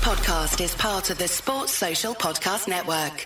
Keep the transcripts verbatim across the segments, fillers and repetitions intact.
podcast is part of the Sports Social Podcast Network.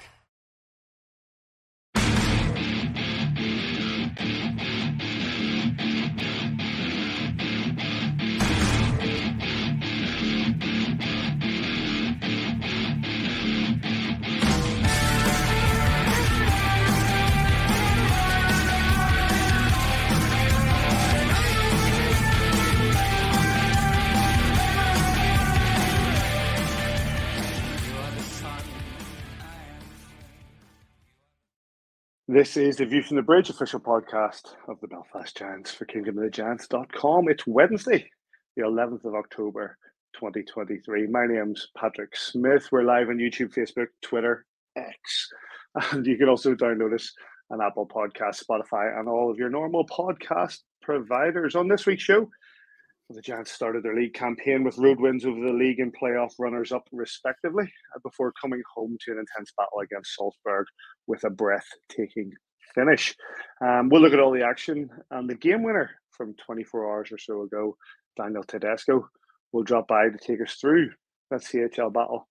This is the View from the Bridge official podcast of the Belfast Giants for kingdom of the giants dot com. It's Wednesday, the eleventh of October, twenty twenty-three. My name's Patrick Smith. We're live on YouTube, Facebook, Twitter, X. And you can also download us on Apple Podcasts, Spotify, and all of your normal podcast providers. On this week's show, the Giants started their league campaign with road wins over the league and playoff runners-up, respectively, before coming home to an intense battle against Salzburg with a breathtaking finish. Um, we'll look at all the action, and the game winner from twenty-four hours or so ago, Daniel Tedesco, will drop by to take us through that C H L battle.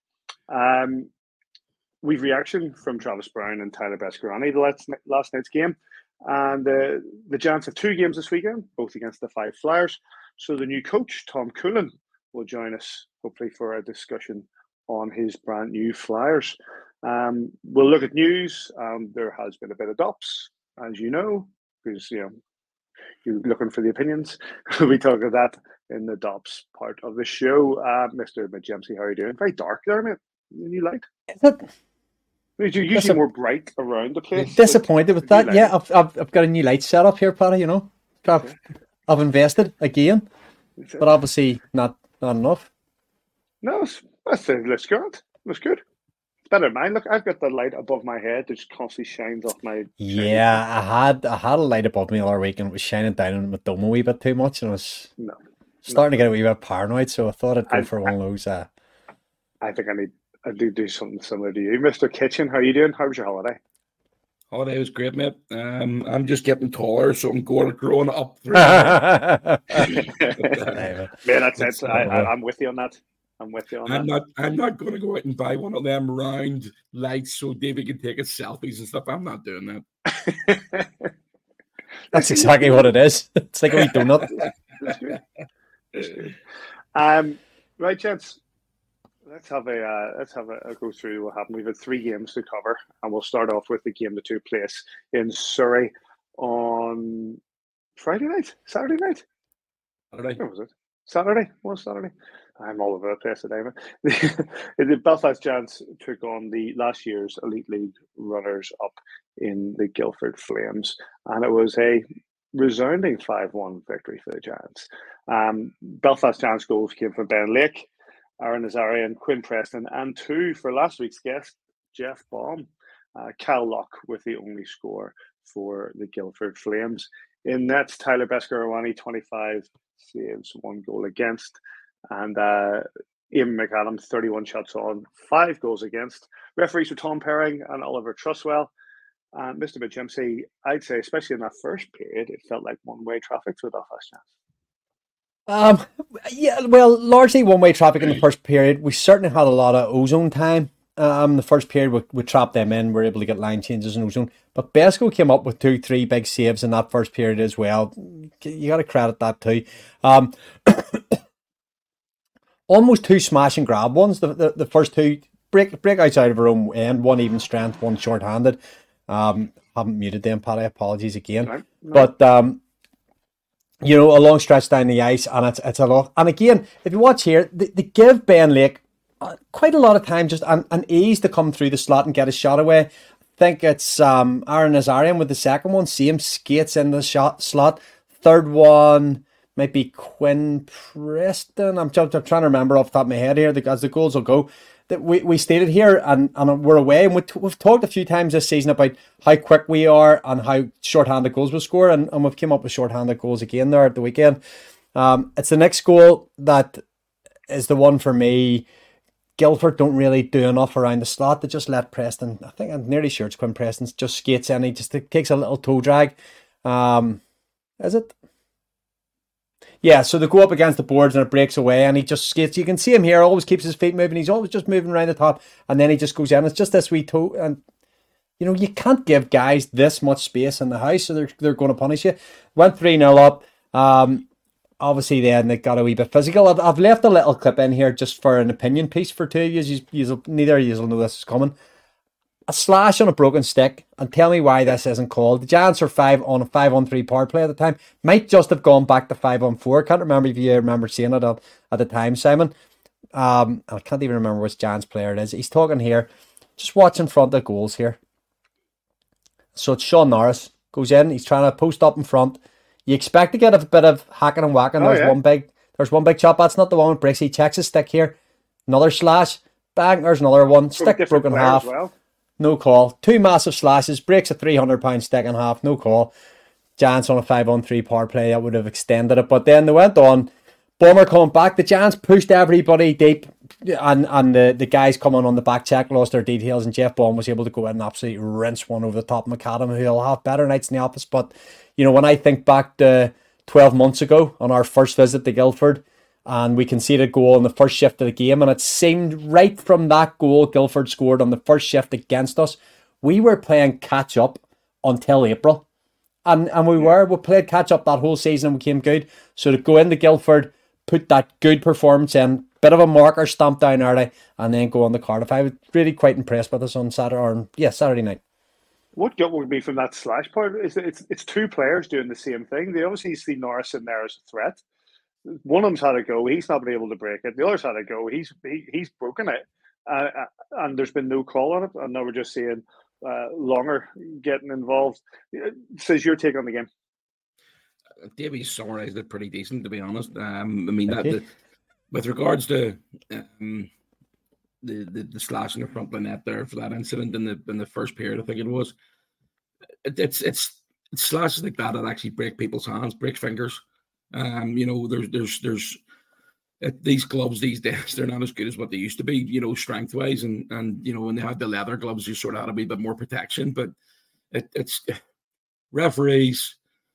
Um, we've reaction from Travis Brown and Tyler Beskorowany, the last, last night's game, and uh, the Giants have two games this weekend, both against the Five Flyers. So the new coach, Tom Coolan, will join us, hopefully, for a discussion on his brand new Flyers. Um, we'll look at news. Um, there has been a bit of dops, as you know, because you know you're looking for the opinions. We talk about that in the dops part of the show. Uh, Mister Majemsi, how are you doing? Very dark there, mate. New light. Is it? You're usually Disap- more bright around the place. Disappointed with that. Yeah, I've, I've I've got a new light set up here, Paddy. You know, I've, okay. I've invested again, but obviously not not enough. No, that's it. Looks good. Looks good. It's better than mine. Look, I've got the light above my head that just constantly shines off my. Yeah, I had I had a light above me the other week, and it was shining down on my dome a wee bit too much, and I was no, starting no. to get a wee bit paranoid. So I thought I'd go I, for one of those. Uh, I think I need. I do do something similar to you, Mister Kitchen. How are you doing? How was your holiday? Holiday was great, mate. Um, I'm just getting taller, so I'm going growing up. Man, that's it. I, I, I'm with you on that. I'm with you on I'm that. not. I'm not going to go out and buy one of them round lights so David can take his selfies and stuff. I'm not doing that. That's exactly what it is. It's like a wee donut. um, right, gents. Let's have a uh, let's have a, a go through what happened. We've had three games to cover, and we'll start off with the game that took place in Surrey on Friday night, Saturday night. Saturday. Where was it? Saturday. What was Saturday? I'm all over the place today, man. The, the Belfast Giants took on the last year's Elite League runners-up in the Guildford Flames, and it was a resounding five one victory for the Giants. Um, Belfast Giants goals came from Ben Lake, Aaron Nazarian, Quinn Preston, and two for last week's guest, Jeff Baum. Uh, Cal Locke with the only score for the Guildford Flames. In nets, Tyler Beskorowany, twenty-five saves, one goal against. And uh, Ian McAdams, thirty-one shots on, five goals against. Referees were Tom Perring and Oliver Truswell. And Mister Majemsi, I'd say, especially in that first period, it felt like one-way traffic for the Belfast Giants. Um, yeah, well, largely one-way traffic in the first period. We certainly had a lot of ozone time. Um, the first period we, we trapped them in. We were able to get line changes in ozone. But Besco came up with two, three big saves in that first period as well. You got to credit that too. Um, almost two smash and grab ones. The the, the first two break breakouts out of our own end. One even strength, one short-handed. Um, haven't muted them, Paddy. Apologies again. No, no. But um. You know, a long stretch down the ice, and it's it's a lot. And again, if you watch here, they, they give Ben Lake uh, quite a lot of time, just an, an ease to come through the slot and get a shot away. I think it's um, Aaron Nazarian with the second one. Same skates in the shot slot. Third one might be Quinn Preston. I'm, I'm trying to remember off the top of my head here as the goals will go. That we, we stated here and, and we're away, and we t- we've talked a few times this season about how quick we are and how short-handed goals we score, and, and we've came up with short-handed goals again there at the weekend. Um, it's the next goal that is the one for me. Guildford don't really do enough around the slot. They just let Preston, I think I'm nearly sure it's Quinn Preston, just skates in. He just takes a little toe drag. Um, is it? Yeah, so they go up against the boards and it breaks away and he just skates. You can see him here, always keeps his feet moving. He's always just moving around the top and then he just goes in. It's just this wee toe. And, you know, you can't give guys this much space in the house, so they're, they're going to punish you. Went three nil up. Um, obviously, then they got a wee bit physical. I've, I've left a little clip in here just for an opinion piece for two of you. you, you neither of you will know this is coming. A slash on a broken stick, and tell me why this isn't called. The Giants are five on a five on three power play at the time. Might just have gone back to five on four. Can't remember if you remember seeing it at, at the time, Simon. Um, I can't even remember which Giants player it is. He's talking here. Just watch in front of goals here. So it's Sean Norris goes in. He's trying to post up in front. You expect to get a bit of hacking and whacking. Oh, there's yeah. one big. There's one big chop. That's not the one with bricks. He checks his stick here. Another slash. Bang. There's another one. Stick Different broken player half. as well. No call. Two massive slashes. Breaks a three hundred pound stick in half. No call. Giants on a five on three power play. That would have extended it. But then they went on. Bomber coming back. The Giants pushed everybody deep. And and the, the guys coming on the back check lost their details. And Jeff Baum was able to go in and absolutely rinse one over the top of McAdam, who'll have better nights in the office. But, you know, when I think back to twelve months ago on our first visit to Guildford, and we conceded a goal in the first shift of the game, and it seemed right from that goal Guildford scored on the first shift against us, we were playing catch up until April. And and we were. We played catch up that whole season and we came good. So to go into Guildford, put that good performance in, bit of a marker stamp down early, and then go on to Cardiff. I was really quite impressed with us on Saturday, or yeah, Saturday night. What gut would be from that slash part is that it's it's two players doing the same thing. They obviously see Norris in there as a threat. One of them's had a go. He's not been able to break it. The other's had a go. He's he, he's broken it, uh, and there's been no call on it. And now we're just seeing uh, Longer getting involved. Says your take on the game. Davey summarised it pretty decent, to be honest. Um, I mean, that, the, with regards to um, the, the the slash in the front of the net there for that incident in the in the first period, I think it was. It, it's it's it's slashes like that that actually break people's hands, break fingers. Um, you know, there's there's there's uh, these gloves these days, they're not as good as what they used to be, you know, strength wise, and and you know, when they had the leather gloves, you sort of had a wee bit more protection. But it, it's referees,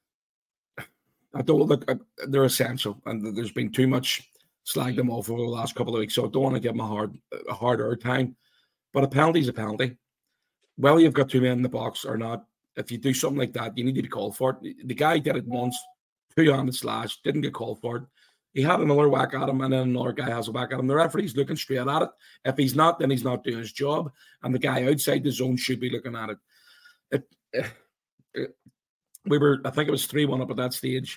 I don't look, they're essential, and there's been too much slag them off over the last couple of weeks, so I don't want to give them a hard a harder time. But a penalty is a penalty, whether you've got two men in the box or not. If you do something like that, you need to be called for it. The guy did it once. Two-handed slash, didn't get called for it. He had another whack at him, and then another guy has a whack at him. The referee's looking straight at it. If he's not, then he's not doing his job, and the guy outside the zone should be looking at it. It, it, it we were, I think it was three one up at that stage.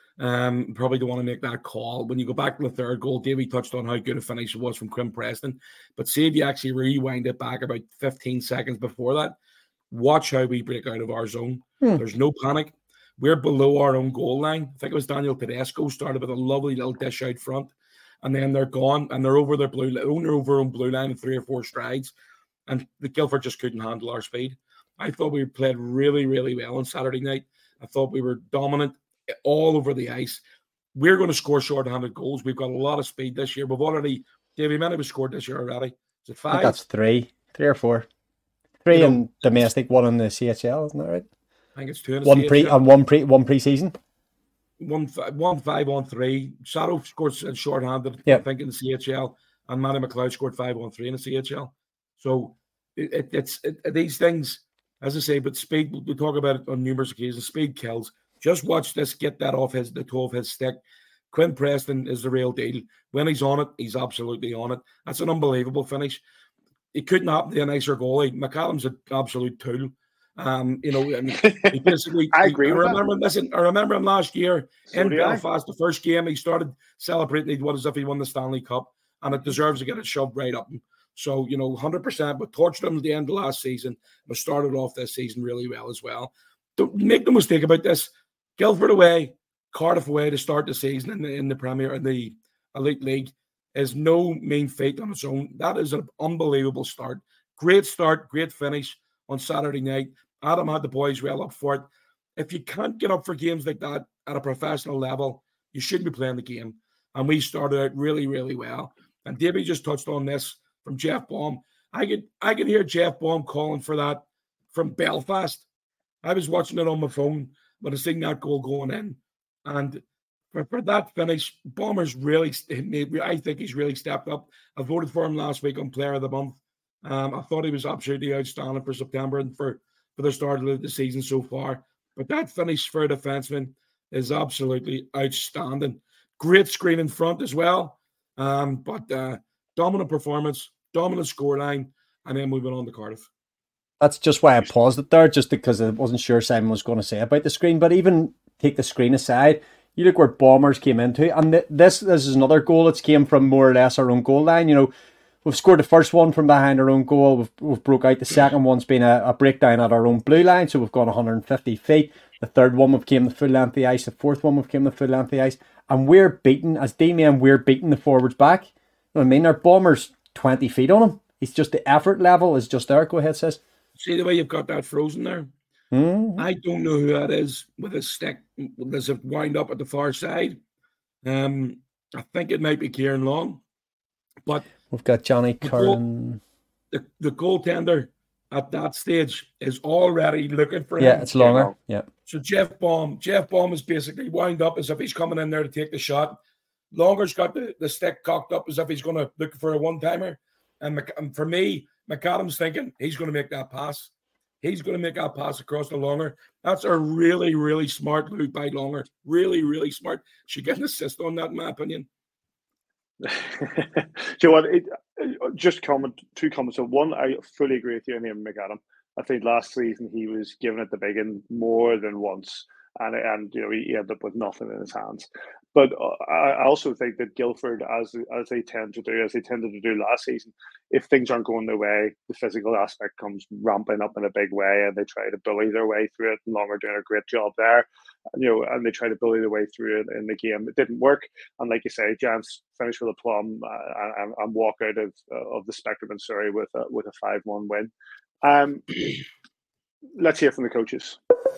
Um, probably don't want to make that call. When you go back to the third goal, Davey touched on how good a finish it was from Quinn Preston. But see if you actually rewind it back about fifteen seconds before that, watch how we break out of our zone. Hmm. There's no panic. We're below our own goal line. I think it was Daniel Tedesco started with a lovely little dish out front, and then they're gone, and they're over their blue line, they're over our own blue line in three or four strides, and the Guildford just couldn't handle our speed. I thought we played really, really well on Saturday night. I thought we were dominant all over the ice. We're going to score short-handed goals. We've got a lot of speed this year. We've already, Davey, many have scored this year already. Is it five? That's three, three or four. Three you in know, domestic, one in the C H L, isn't that right? I think it's two in the one C H L. pre and one pre one pre-season. One one five on three. Shadow scored short-handed, yep. I think, in the C H L, and Manny McLeod scored five on three in the C H L. So it, it, it's it, these things, as I say, but speed. We talk about it on numerous occasions. Speed kills. Just watch this. Get that off his the toe of his stick. Quinn Preston is the real deal. When he's on it, he's absolutely on it. That's an unbelievable finish. It couldn't happen to a nicer goalie. McCallum's an absolute tool. Um, you know, I mean, he basically. I agree. He, with I remember. that. Listen, I remember him last year so in Belfast. I. The first game, he started celebrating what as if he won the Stanley Cup, and it deserves to get it shoved right up him. So you know, one hundred percent. But torched him at the end of last season. But started off this season really well as well. Don't make no mistake about this. Guildford away, Cardiff away to start the season in the in the Premier in the Elite League is no mean feat on its own. That is an unbelievable start. Great start, great finish on Saturday night. Adam had the boys well up for it. If you can't get up for games like that at a professional level, you shouldn't be playing the game. And we started out really, really well. And Davey just touched on this from Jeff Baum. I could I could hear Jeff Baum calling for that from Belfast. I was watching it on my phone when I seen that goal going in. And for, for that finish, Bomber's really, I think he's really stepped up. I voted for him last week on Player of the Month. Um, I thought he was absolutely outstanding for September and for, for the start of the season so far. But that finish for a defenseman is absolutely outstanding. Great screen in front as well. Um, but uh, dominant performance, dominant scoreline, and then moving on to Cardiff. That's just why I paused it there, just because I wasn't sure Simon was going to say about the screen. But even take the screen aside, you look where Bombers came into, and th- this, this is another goal that's came from more or less our own goal line. You know, we've scored the first one from behind our own goal. We've, we've broke out. The second one's been a, a breakdown at our own blue line, so we've gone one hundred fifty feet. The third one we've came the full length of the ice. The fourth one we've came the full length of the ice. And we're beating, as D-men, we're beating the forwards back. You know what I mean? Our Bombers twenty feet on him. It's just the effort level is just there. Go ahead, sis. See the way you've got that frozen there? Mm-hmm. I don't know who that is with a stick. Does it wind up at the far side? Um, I think it might be Kieran Long. But we've got Johnny Curran. The, the goaltender at that stage is already looking for him. Yeah, it's longer. Yeah. So Jeff Baum, Jeff Baum is basically wound up as if he's coming in there to take the shot. Longer's got the, the stick cocked up as if he's going to look for a one-timer. And, and for me, McAdam's thinking he's going to make that pass. He's going to make that pass across the Longer. That's a really, really smart move by Longer. Really, really smart. Should get an assist on that, in my opinion. Do you know what? It, just comment, two comments. So one, I fully agree with you on McAdam. I think last season he was given it the big one more than once. And, and you know, he ended up with nothing in his hands. But I also think that Guildford, as as they tend to do, as they tended to do last season, if things aren't going their way, the physical aspect comes ramping up in a big way, and they try to bully their way through it. And Longer doing a great job there, you know, and they try to bully their way through it in the game. It didn't work, and like you say, Giants finished with a plum uh, and, and walk out of uh, of the Spectrum in Surrey with a, with a five one win. Um, let's hear from the coaches.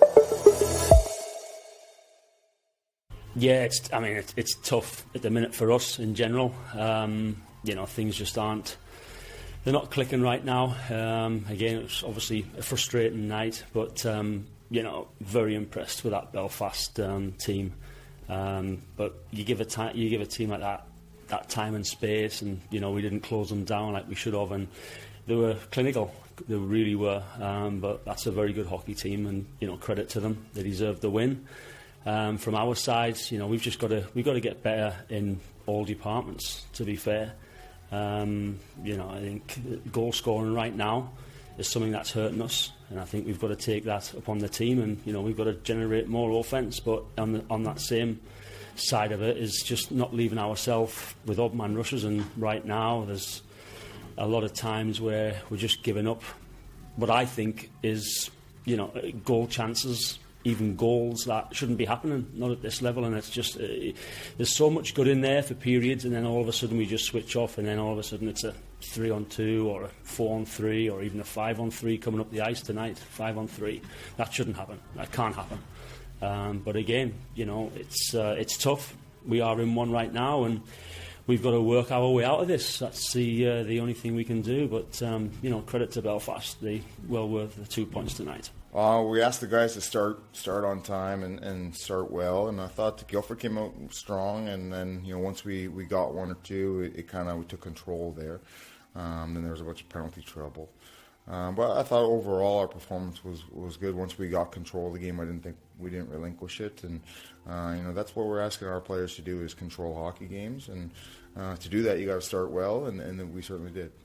Yeah, it's. I mean, it's, it's tough at the minute for us in general. Um, you know, things just aren't. They're not clicking right now. Um, again, it's obviously a frustrating night, but um, you know, very impressed with that Belfast um, team. Um, but you give a time, you give a team like that that time and space, and you know, we didn't close them down like we should have, and they were clinical. They really were. Um, but that's a very good hockey team, and you know, credit to them. They deserved the win. Um, from our side, you know, we've just got to we've got to get better in all departments. To be fair, um, you know, I think goal scoring right now is something that's hurting us, and I think we've got to take that upon the team, and you know, we've got to generate more offence. But on the, on that same side of it is just not leaving ourselves with odd man rushes. And right now, there's a lot of times where we're just giving up what I think is, you know, goal chances. Even goals that shouldn't be happening, not at this level, and it's just uh, there's so much good in there for periods, and then all of a sudden we just switch off, and then all of a sudden it's a three on two or a four on three or even a five on three coming up the ice tonight. Five on three, that shouldn't happen. That can't happen. Um, but again, you know, it's uh, it's tough. We are in one right now, and we've got to work our way out of this. That's the uh, the only thing we can do. But um, you know, credit to Belfast, they well worth the two points tonight. Uh, we asked the guys to start start on time and, and start well, and I thought the Guildford came out strong, and then you know once we, we got one or two, it, it kind of we took control there. Um, then there was a bunch of penalty trouble, um, but I thought overall our performance was, was good. Once we got control of the game, I didn't think we didn't relinquish it, and uh, you know that's what we're asking our players to do is control hockey games, and uh, to do that you got to start well, and, and we certainly did.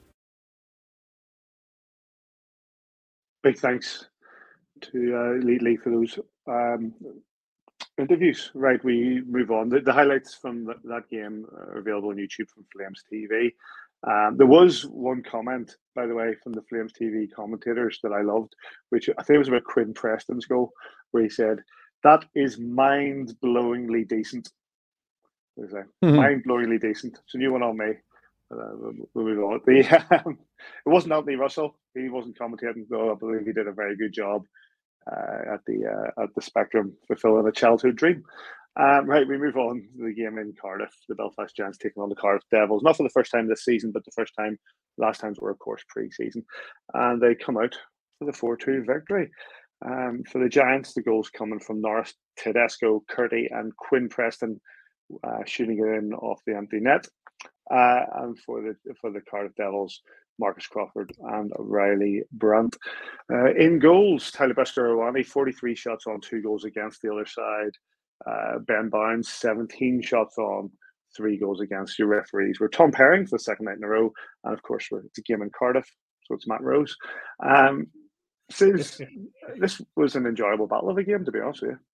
Big thanks to uh, Lee, Lee for those um, interviews. Right, we move on. The, the highlights from the, that game are available on YouTube from Flames T V. Um, there was one comment, by the way, from the Flames T V commentators that I loved, which I think it was about Quinn Preston's goal, where he said, "That is mind-blowingly decent." Mm-hmm. Mind-blowingly decent. It's a new one on me. Uh, we'll move on. The, um, it wasn't Anthony Russell. He wasn't commentating, though I believe he did a very good job uh, at the uh, at the Spectrum, fulfilling a childhood dream. Um, right, we move on to the game in Cardiff. The Belfast Giants taking on the Cardiff Devils. Not for the first time this season, but the first time, last times were, of course, pre-season. And they come out for the four two victory. Um, for the Giants, the goals coming from Norris Tedesco, Curdy and Quinn Preston. uh, shooting it in off the empty net. Uh, and for the for the Cardiff Devils, Marcus Crawford and Riley Brandt. Uh, in goals, Tyler Beskorowany, forty-three shots on, two goals against the other side. Uh, Ben Bounds, seventeen shots on, three goals against. Your referees were Tom Herring for the second night in a row, and of course, it's a game in Cardiff, so it's Matt Rose. Um, so this was an enjoyable battle of a game, to be honest with you.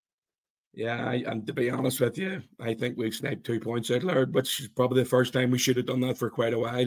Yeah, I, and to be honest with you, I think we've sniped two points out loud, which is probably the first time we should have done that for quite a while.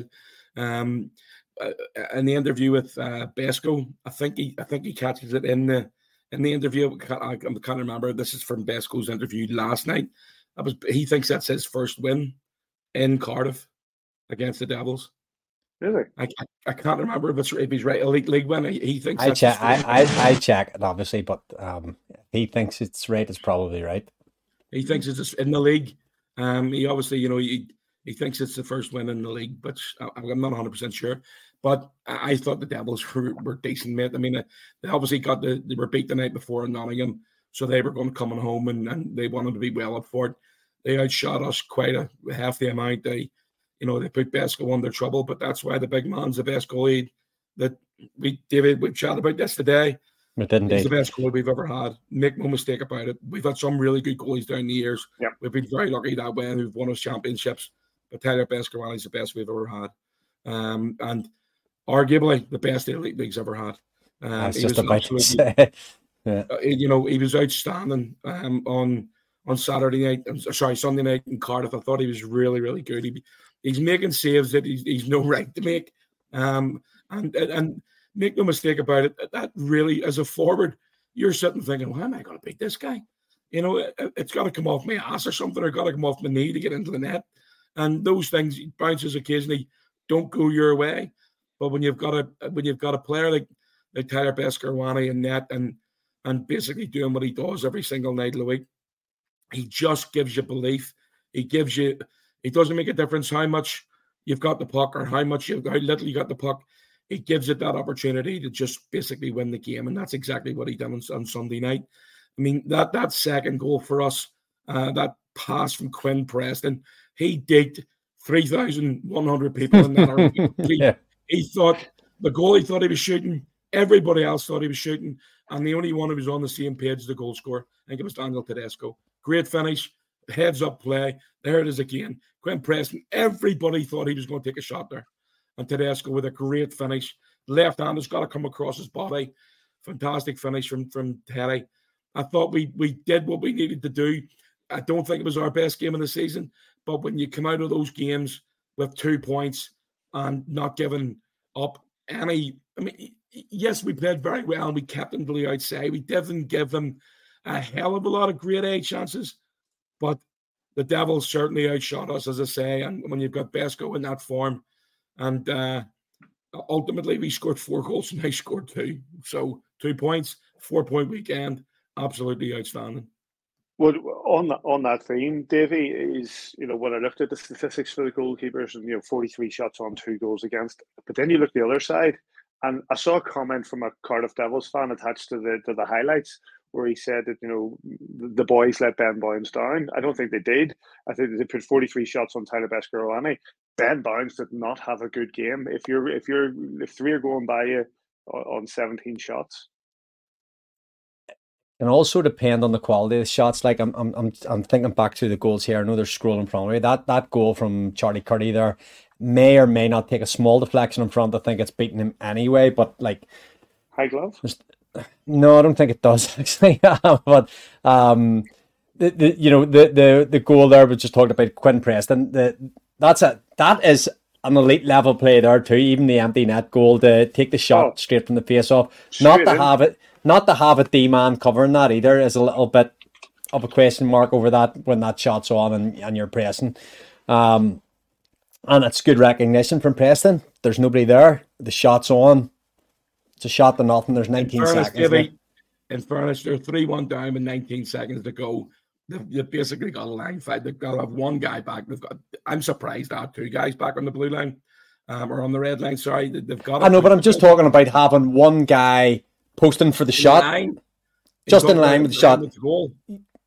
Um, uh, in the interview with uh, Besko, I think he, I think he catches it in the in the interview. I, I can't remember. This is from Besko's interview last night. That was he thinks that's his first win in Cardiff against the Devils. Really? I, I, I can't remember if it's if he's right. A league league win. He, he thinks. I that's check. his I, I I check it obviously, but um, he thinks it's right. It's probably right. He thinks it's in the league. Um, he obviously, you know, he he thinks it's the first win in the league, but I'm not one hundred percent sure. But I, I thought the Devils were, were decent, mate. I mean, they obviously got the they were beat the night before in Nottingham, so they were going to come home and, and they wanted to be well up for it. They outshot us quite a half the amount. They, you know, they put Besko under trouble, but that's why the big man's the best goalie that we, David, we chatted about this today. It didn't He's the best goalie we've ever had. Make no mistake about it. We've had some really good goalies down the years. Yep. We've been very lucky that way, and we've won us championships. But Tyler Beskorowany is the best we've ever had. Um, and arguably the best the elite league's ever had. Um, I was he just was about to say. Yeah. Uh, you know, he was outstanding um, on on Saturday night. I'm sorry, Sunday night in Cardiff. I thought he was really, really good. He, he's making saves that he's, he's no right to make. Um, and and make no mistake about it, that really, as a forward, you're sitting thinking, why am I going to beat this guy? You know, it, it's got to come off my ass or something, or got to come off my knee to get into the net. And those things, bounces occasionally don't go your way. But when you've got a when you've got a player like like Tyler Beskorowany in net and and basically doing what he does every single night of the week, he just gives you belief. He gives you. It doesn't make a difference how much you've got the puck or how much you how little you got the puck. It gives it that opportunity to just basically win the game, and that's exactly what he did on, on Sunday night. I mean, that that second goal for us, uh, that pass from Quinn Preston, he digged three thousand one hundred people in that arena. he, yeah. he thought, the goalie thought he was shooting, everybody else thought he was shooting, and the only one who was on the same page is the goal scorer. I think it was Daniel Tedesco. Great finish, heads up play. There it is again. Quinn Preston, everybody thought he was going to take a shot there. And Tedesco with a great finish. Left hand has got to come across his body. Fantastic finish from, from Teddy. I thought we we did what we needed to do. I don't think it was our best game of the season, but when you come out of those games with two points and not giving up any, I mean, yes, we played very well and we kept them to the outside. We didn't give them a hell of a lot of grade A chances, but the Devils certainly outshot us, as I say. And when you've got Besko in that form, and uh, ultimately we scored four goals and they scored two. So two points, four-point weekend, absolutely outstanding. Well, on that on that theme, Davey, is, you know, when I looked at the statistics for the goalkeepers, and, you know, forty-three shots on, two goals against, but then you look the other side, and I saw a comment from a Cardiff Devils fan attached to the to the highlights where he said that, you know, the boys let Ben Bounds down. I don't think they did. I think they put forty-three shots on Tyler Beskorowany. Ben Bounds did not have a good game. If you're if you're if three are going by you on seventeen shots. Can also depend on the quality of the shots. Like I'm, I'm, I'm, I'm thinking back to the goals here. I know they're scrolling in front of me. That that goal from Charlie Curdy there may or may not take a small deflection in front. I think it's beating him anyway. But like, high glove? No, I don't think it does actually. But um, the, the you know the the the goal there we just talked about, Quinn Preston. The that's a that is an elite level play there too. Even the empty net goal to take the shot oh, straight from the face off, not to in. have it. Not to have a D-man covering that either is a little bit of a question mark over that when that shot's on and, and you're pressing. Um, and it's good recognition from Preston. There's nobody there. The shot's on. It's a shot to nothing. There's nineteen in fairness, seconds. Davey, in fairness, they're three one down with nineteen seconds to go. They've, they've basically got a line fight. They've got to have one guy back. They've got. I'm surprised to have two guys back on the blue line um, or on the red line. Sorry, they've got. I know, but I'm just talking about having one guy posting for the in shot, line, just in line with the shot. With the goal.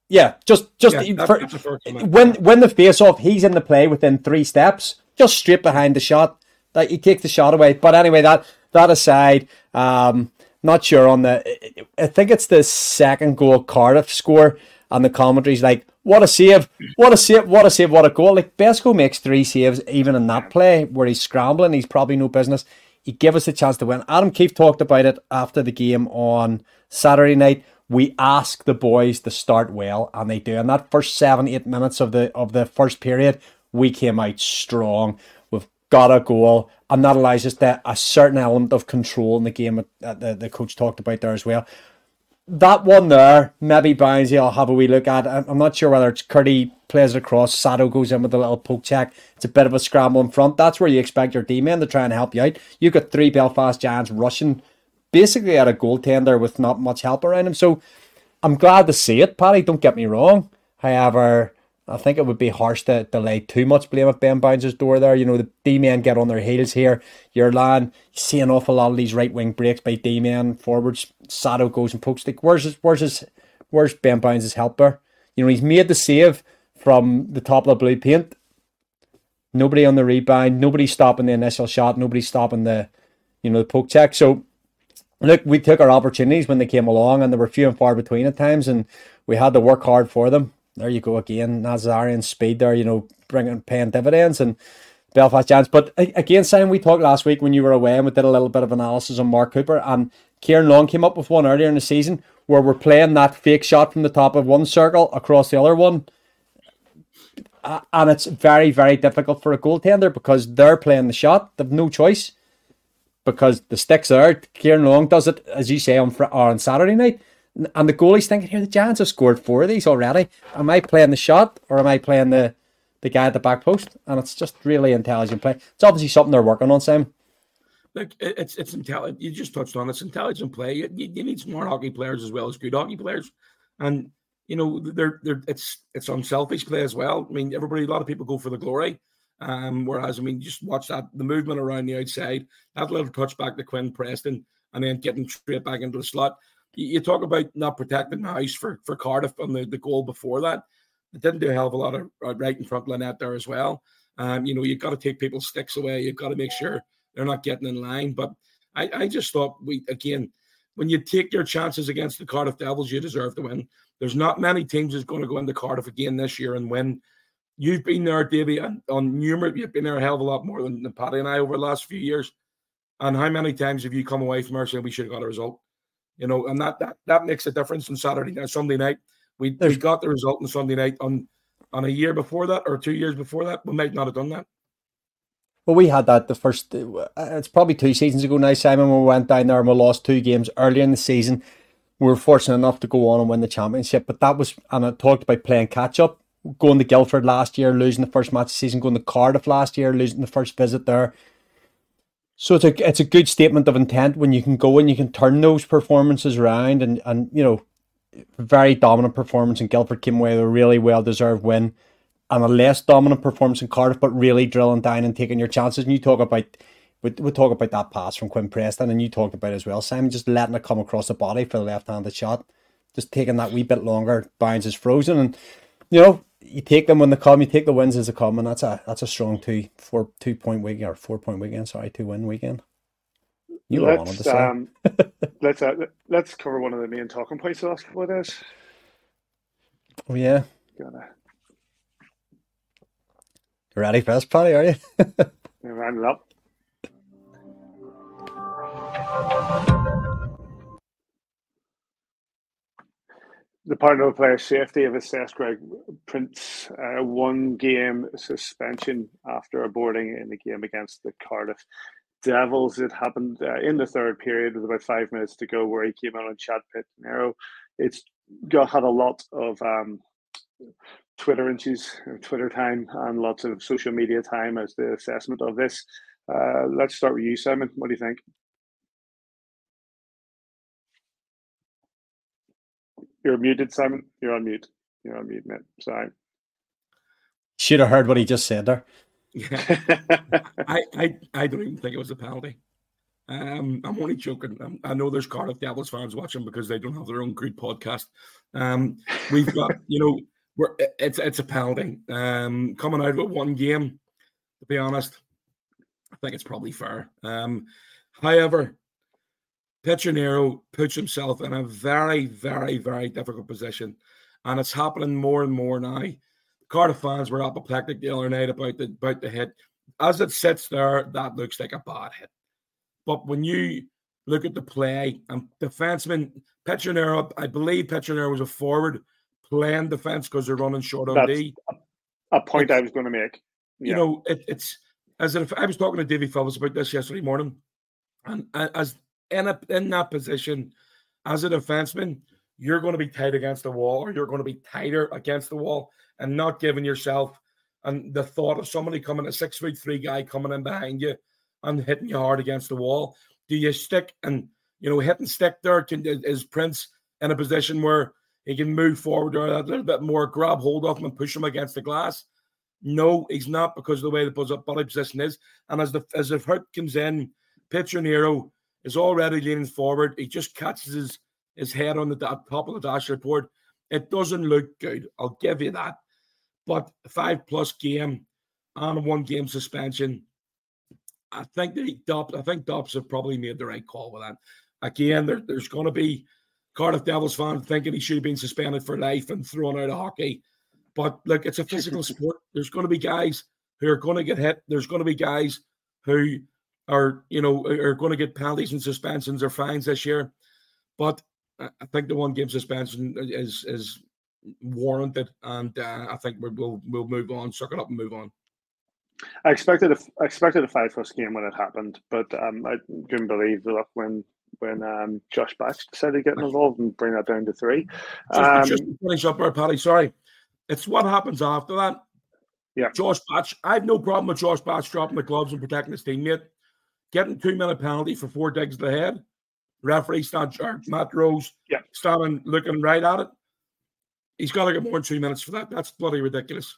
Yeah, just just Yeah, that- for, that's the first one. when when the face off, he's in the play within three steps, just straight behind the shot. That he takes the shot away. But anyway, that that aside, um, not sure on the. I think it's the second goal Cardiff score, and the commentary's like, "What a save! What a save! What a save! What a goal!" Like Besco makes three saves even in that play where he's scrambling. He's probably no business. He gave us a chance to win. Adam Keefe talked about it after the game on Saturday night. We ask the boys to start well, and they do. In that first seven, eight minutes of the of the first period, we came out strong. We've got a goal, and that allows us to, a certain element of control in the game that the, the coach talked about there as well. That one there, maybe Barnsley I'll have a wee look at. I'm not sure whether it's Curdy plays it across, Sato goes in with a little poke check. It's a bit of a scramble in front. That's where you expect your D-men to try and help you out. You've got three Belfast Giants rushing basically at a goaltender with not much help around him. So I'm glad to see it, Paddy, don't get me wrong. However, I think it would be harsh to, to lay too much blame at Ben Bounds' door there. You know, the D-men get on their heels here. You're land, you see an awful lot of these right-wing breaks by D-men, forwards. Sato goes and pokes. Like, where's his, where's his, where's Ben Bounds' helper? You know, he's made the save from the top of the blue paint. Nobody on the rebound. Nobody stopping the initial shot. Nobody stopping the, you know, the poke check. So, look, we took our opportunities when they came along, and they were few and far between at times, and we had to work hard for them. There you go again, Nazarian speed there, you know, bringing paying dividends, and Belfast Giants. But again, Simon, we talked last week when you were away, and we did a little bit of analysis on Mark Cooper, and Kieran Long came up with one earlier in the season where we're playing that fake shot from the top of one circle across the other one, and it's very, very difficult for a goaltender because they're playing the shot. They've no choice because the stick's there. Kieran Long does it, as you say, on fr- or on Saturday night. And the goalie's thinking, here, the Giants have scored four of these already. Am I playing the shot or am I playing the, the guy at the back post? And it's just really intelligent play. It's obviously something they're working on, Simon. Look, it's it's intelligent. You just touched on it. It's intelligent play. You, you need smart hockey players as well as good hockey players. And, you know, they're, they're, it's it's unselfish play as well. I mean, everybody, a lot of people go for the glory. Um, whereas, I mean, just watch that, the movement around the outside, that little touch back to Quinn Preston, and then getting straight back into the slot. You talk about not protecting the house for, for Cardiff on the, the goal before that. It didn't do a hell of a lot of right in front of Lynette there as well. Um, you know, you've got to take people's sticks away. You've got to make sure they're not getting in line. But I, I just thought, we again, when you take your chances against the Cardiff Devils, you deserve to win. There's not many teams that's going to go into Cardiff again this year and win. You've been there, Davey, on, on numerous, you've been there a hell of a lot more than, than Paddy and I over the last few years. And how many times have you come away from there saying we should have got a result? You know, and that that that makes a difference on Saturday night, Sunday night. We we got the result on Sunday night. On on a year before that or two years before that, we might not have done that. Well, we had that the first, it's probably two seasons ago now, Simon, when we went down there and we lost two games earlier in the season. We were fortunate enough to go on and win the championship, but that was, and I talked about playing catch-up, going to Guildford last year, losing the first match of the season, going to Cardiff last year, losing the first visit there. So it's a it's a good statement of intent when you can go and you can turn those performances around, and, and you know, very dominant performance in Guildford came away with a really well-deserved win, and a less dominant performance in Cardiff, but really drilling down and taking your chances. And you talk about, we, we talk about that pass from Quinn Preston, and you talked about it as well, Simon, just letting it come across the body for the left-handed shot, just taking that wee bit longer, Bounds is frozen, and you know, you take them when they come, you take the wins as they come, and that's a that's a strong two four two point weekend or four point weekend. Sorry, two win weekend. You were wanted to say. Um, let's uh, let's cover one of the main talking points of the last couple of days. Oh yeah. Gonna... You ready for this, Paddy? Are you? You're rounding up. The Department of Player Safety have assessed Greg Prince a uh, one-game suspension after aborting in the game against the Cardiff Devils. It happened uh, in the third period with about five minutes to go, where he came out on Chad Pitnero. It's got had a lot of um, Twitter inches, Twitter time, and lots of social media time as the assessment of this. Uh, let's start with you, Simon. What do you think? You're muted, Simon. You're on mute. You're on mute, mate. Sorry. Should have heard what he just said there. Yeah. I, I, I don't even think it was a penalty. Um, I'm only joking. Um, I know there's Cardiff Devils fans watching because they don't have their own great podcast. Um, we've got, you know, we're it's it's a penalty. Um, coming out with one game, to be honest, I think it's probably fair. Um, however, Pichinero puts himself in a very, very, very difficult position, and it's happening more and more now. Cardiff fans were apoplectic the other night about the about the hit. As it sits there, that looks like a bad hit. But when you look at the play, and defenseman Pichinero, I believe Pichinero was a forward playing defense because they're running short on That's D. A point I was going to make. Yeah. You know, it, it's as if I was talking to Davy Phillips about this yesterday morning, and as in a, in that position, as a defenseman, you're going to be tight against the wall, or you're going to be tighter against the wall, and not giving yourself and the thought of somebody coming, a six foot three guy coming in behind you and hitting you hard against the wall. Do you stick and, you know, hit and stick there? Can, is Prince in a position where he can move forward or a little bit more, grab hold of him and push him against the glass? No, he's not, because of the way the body position is. And as the as the hurt comes in, Pichinero is already leaning forward. He just catches his, his head on the top of the dashboard. It doesn't look good. I'll give you that. But five plus game and a one game suspension, I think that he Dobbs, I think Dobbs have probably made the right call with that. Again, there, there's going to be Cardiff Devils fans thinking he should have been suspended for life and thrown out of hockey. But look, it's a physical sport. There's going to be guys who are going to get hit. There's going to be guys who are, you know, are going to get penalties and suspensions or fines this year. But I think the one game suspension is is warranted, and uh, I think we'll, we'll we'll move on, suck it up and move on. I expected a, I expected a five plus game when it happened, but um, I couldn't believe the luck when when um, Josh Batch decided to get involved and bring that down to three. Just, Um, just to finish up our Paddy, sorry. It's what happens after that. Yeah. Josh Batch, I have no problem with Josh Batch dropping the gloves and protecting his teammate. Getting two minute penalty for four digs to the head. Referee stand, or Matt Rose yeah. standing looking right at it. He's got to get more than two minutes for that. That's bloody ridiculous.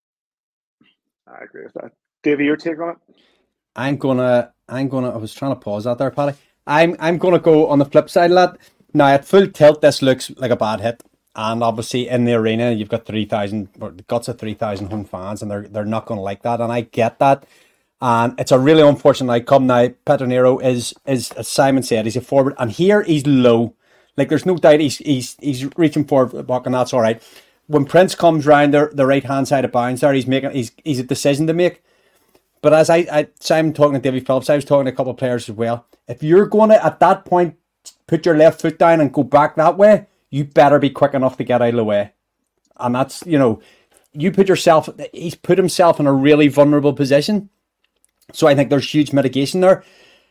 I agree with that. Davey, your take on it? I'm gonna, I'm gonna. I was trying to pause that there, Paddy. I'm, I'm gonna go on the flip side of that. Now at full tilt, this looks like a bad hit, and obviously in the arena, you've got three thousand, or the guts of three thousand home fans, and they're they're not gonna like that, and I get that. And it's a really unfortunate outcome. Now, Pichinero is, is, as Simon said, he's a forward, and here he's low. Like, there's no doubt he's he's he's reaching for the puck, and that's all right. When Prince comes round the, the right hand side of bounds there, he's making he's he's a decision to make. But as I, I Simon talking to Davy Phillips, I was talking to a couple of players as well. If you're going to at that point put your left foot down and go back that way, you better be quick enough to get out of the way. And that's, you know, you put yourself. He's put himself in a really vulnerable position. So I think there's huge mitigation there.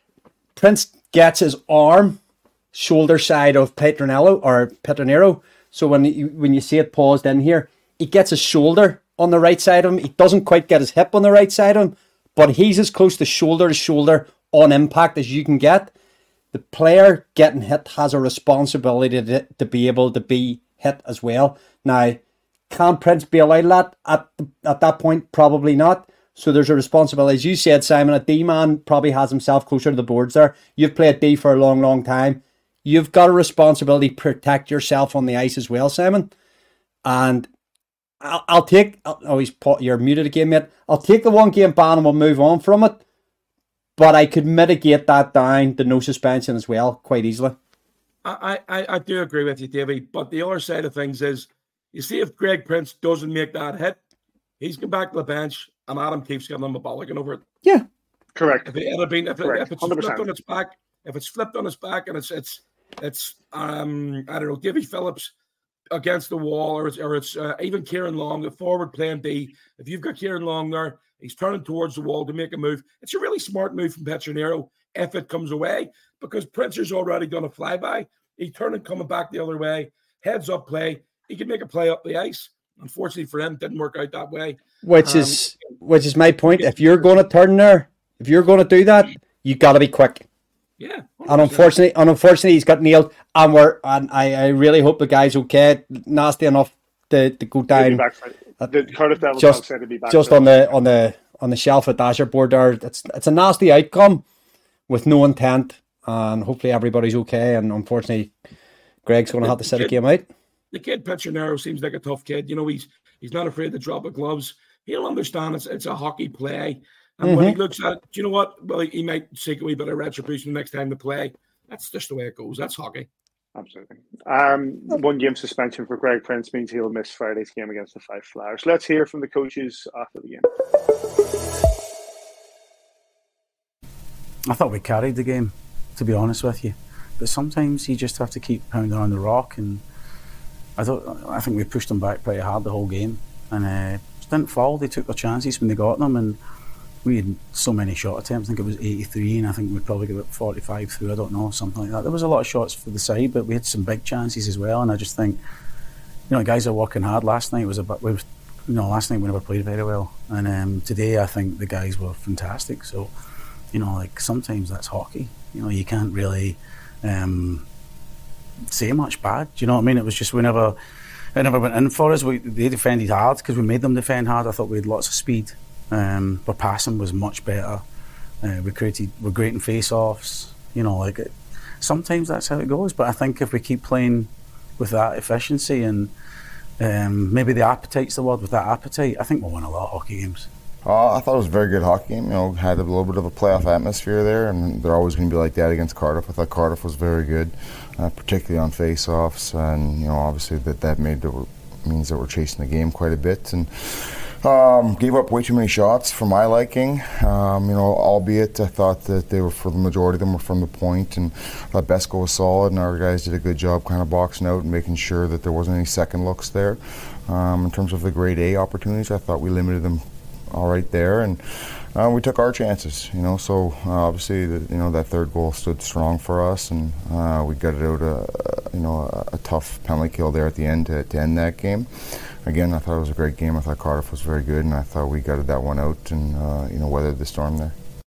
Prince gets his arm, shoulder side of Petronello or Pichinero. So when you, when you see it paused in here, he gets his shoulder on the right side of him. He doesn't quite get his hip on the right side of him, but he's as close to shoulder to shoulder on impact as you can get. The player getting hit has a responsibility to, to be able to be hit as well. Now, can Prince be allowed that at, at that point? Probably not. So there's a responsibility. As you said, Simon, a D-man probably has himself closer to the boards there. You've played D for a long, long time. You've got a responsibility to protect yourself on the ice as well, Simon. And I'll, I'll take... Oh, he's, you're muted again, mate. I'll take the one-game ban and we'll move on from it. But I could mitigate that down to no suspension as well, quite easily. I, I, I do agree with you, Davey. But the other side of things is, you see, if Greg Prince doesn't make that hit, he's come back to the bench and Adam keeps getting him a bollocking over it. Yeah. Correct. If it had been, if, it, if it's one hundred percent. flipped on its back, if it's flipped on its back and it's, it's, it's, um, I don't know, Davy Phillips against the wall, or it's, or it's uh, even Kieran Long, the forward playing D. If you've got Kieran Long there, he's turning towards the wall to make a move. It's a really smart move from Pichinero if it comes away, because Prince's already done a flyby. He turned and coming back the other way, heads up play. He could make a play up the ice. Unfortunately for him, didn't work out that way. Which um, is which is my point. If you're going to turn there, if you're going to do that, you got to be quick. Yeah. one hundred percent. And unfortunately, and unfortunately, he's got nailed. And we're and I, I really hope the guy's okay. Nasty enough to, to go down. The Cardiff Devils just said to be back just on the on the on the shelf at Dasher board there. It's it's a nasty outcome, with no intent, and hopefully everybody's okay. And unfortunately, Greg's going to have to sit a game out. The kid Piccionero seems like a tough kid. You know, he's he's not afraid to drop the gloves. He'll understand it's it's a hockey play. And mm-hmm. when he looks at it, do you know what? Well, he might seek a wee bit of retribution next time to play. That's just the way it goes. That's hockey. Absolutely. Um, one game suspension for Greg Prince means he'll miss Friday's game against the Five Flyers. Let's hear from the coaches after the game. I thought we carried the game, to be honest with you. But sometimes you just have to keep pounding on the rock, and I thought I think we pushed them back pretty hard the whole game, and uh, didn't fall. They took their chances when they got them, and we had so many shot attempts. I think it was eighty-three, and I think we probably got about forty-five through. I don't know, something like that. There was a lot of shots for the side, but we had some big chances as well. And I just think, you know, guys are working hard. Last night was a bit. We was, you know, last night we never played very well, and um, today I think the guys were fantastic. So, you know, like sometimes that's hockey. You know, you can't really um, say much bad. Do you know what I mean? It was just we never, it never went in for us. We they defended hard because we made them defend hard. I thought we had lots of speed. Um, our passing was much better. Uh, we created, we're great in face-offs. You know, like it, sometimes that's how it goes. But I think if we keep playing with that efficiency and um, maybe the appetite's the word, with that appetite, I think we'll win a lot of hockey games. Uh, I thought it was a very good hockey game. You know, had a little bit of a playoff atmosphere there, and they're always going to be like that against Cardiff. I thought Cardiff was very good, uh, particularly on face-offs, and you know, obviously that that made the, means that we're chasing the game quite a bit, and um, gave up way too many shots for my liking. Um, you know, albeit I thought that they were, for the majority of them, were from the point, and I thought Besko was solid, and our guys did a good job kind of boxing out and making sure that there wasn't any second looks there. Um, in terms of the grade A opportunities, I thought we limited them all right there, and uh, we took our chances, you know, so uh, obviously the, you know, that third goal stood strong for us, and uh, we got it out a, you know, a, a tough penalty kill there at the end to, to end that game. Again, I thought it was a great game. I thought Cardiff was very good, and I thought we got that one out and uh, you know, weathered the storm there.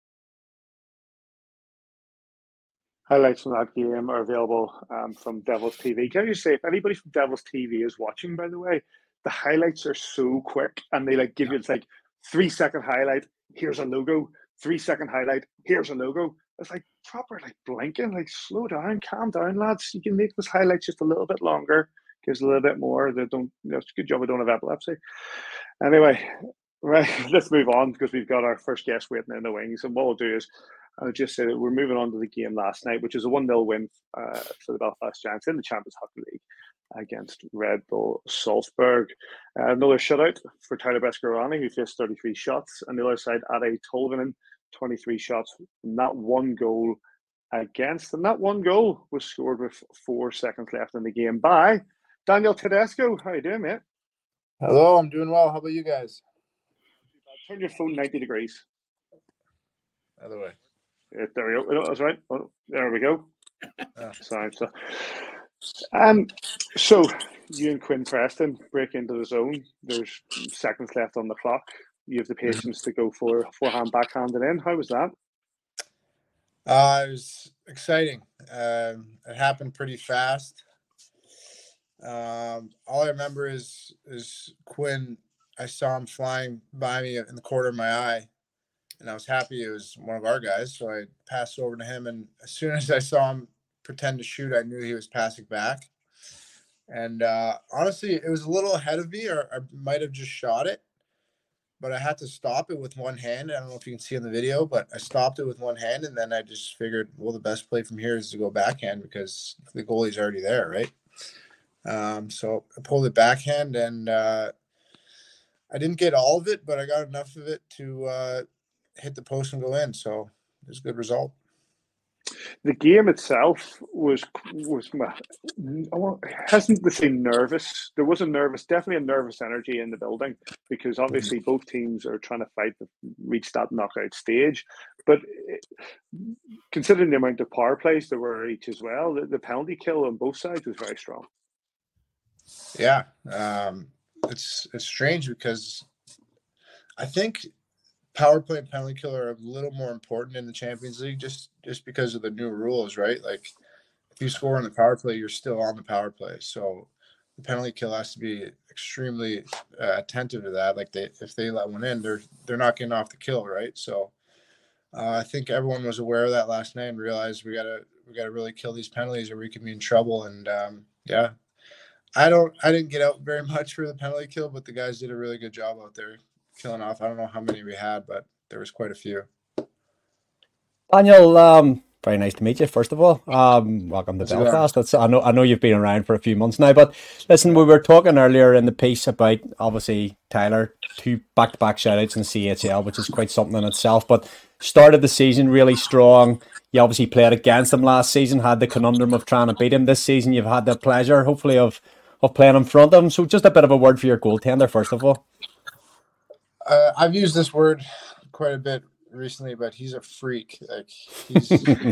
Highlights from that game are available um, from Devils T V. Can I just say, if anybody from Devils T V is watching, by the way, the highlights are so quick, and they like give you, it's like three second highlight, here's a logo, three second highlight, here's a logo. It's like proper like blinking, like slow down, calm down, lads. You can make this highlight just a little bit longer, gives a little bit more. They don't, you know, it's a good job I don't have epilepsy. Anyway, right, let's move on because we've got our first guest waiting in the wings. And what we'll do is I'll just say that we're moving on to the game last night, which is a one nil win uh, for the Belfast Giants in the Champions Hockey League against Red Bull Salzburg. Uh, another shutout for Tyler Beskorowany, who faced thirty-three shots. On the other side, Ade Tolvanen, twenty-three shots, and that one goal against. And that one goal was scored with four seconds left in the game by Daniel Tedesco. How you doing, mate? Hello, I'm doing well. How about you guys? Turn your phone ninety degrees. Other way. Yeah, there we go. That's right. Oh, there we go. Oh. Sorry, so. Um, so you and Quinn Preston break into the zone. There's seconds left on the clock. You have the patience to go for forehand, backhand, and in. How was that? Uh, it was exciting. Um, it happened pretty fast. Um, all I remember is is Quinn. I saw him flying by me in the corner of my eye, and I was happy it was one of our guys. So I passed over to him, and as soon as I saw him pretend to shoot, I knew he was passing back. And uh, honestly, it was a little ahead of me, or I might have just shot it, but I had to stop it with one hand. I don't know if you can see in the video, but I stopped it with one hand, and then I just figured, well, the best play from here is to go backhand because the goalie's already there, right? Um, so I pulled it backhand, and uh, I didn't get all of it, but I got enough of it to uh, hit the post and go in. So it was a good result. The game itself was was hasn't the same nervous. There was a nervous, definitely a nervous energy in the building because obviously both teams are trying to fight to reach that knockout stage. But considering the amount of power plays there were each as well, the, the penalty kill on both sides was very strong. Yeah, um, it's it's strange because I think power play and penalty kill are a little more important in the Champions League just, just because of the new rules, right? Like if you score on the power play, you're still on the power play. So the penalty kill has to be extremely uh, attentive to that. Like they, if they let one in, they're, they're not getting off the kill, right? So Uh, I think everyone was aware of that last night and realized we gotta we gotta really kill these penalties or we can be in trouble. And um, yeah, I don't I didn't get out very much for the penalty kill, but the guys did a really good job out there killing off. I don't know how many we had, but there was quite a few. Daniel, um, very nice to meet you. First of all, um, welcome to How's it Belfast. That's, I know I know you've been around for a few months now, but listen, we were talking earlier in the piece about obviously Tyler, two back-to-back shoutouts in the C H L, which is quite something in itself. But started the season really strong. You obviously played against him last season, had the conundrum of trying to beat him this season. You've had the pleasure, hopefully, of of playing in front of him. So just a bit of a word for your goaltender, first of all. Uh, I've used this word quite a bit recently, but he's a freak. Like he's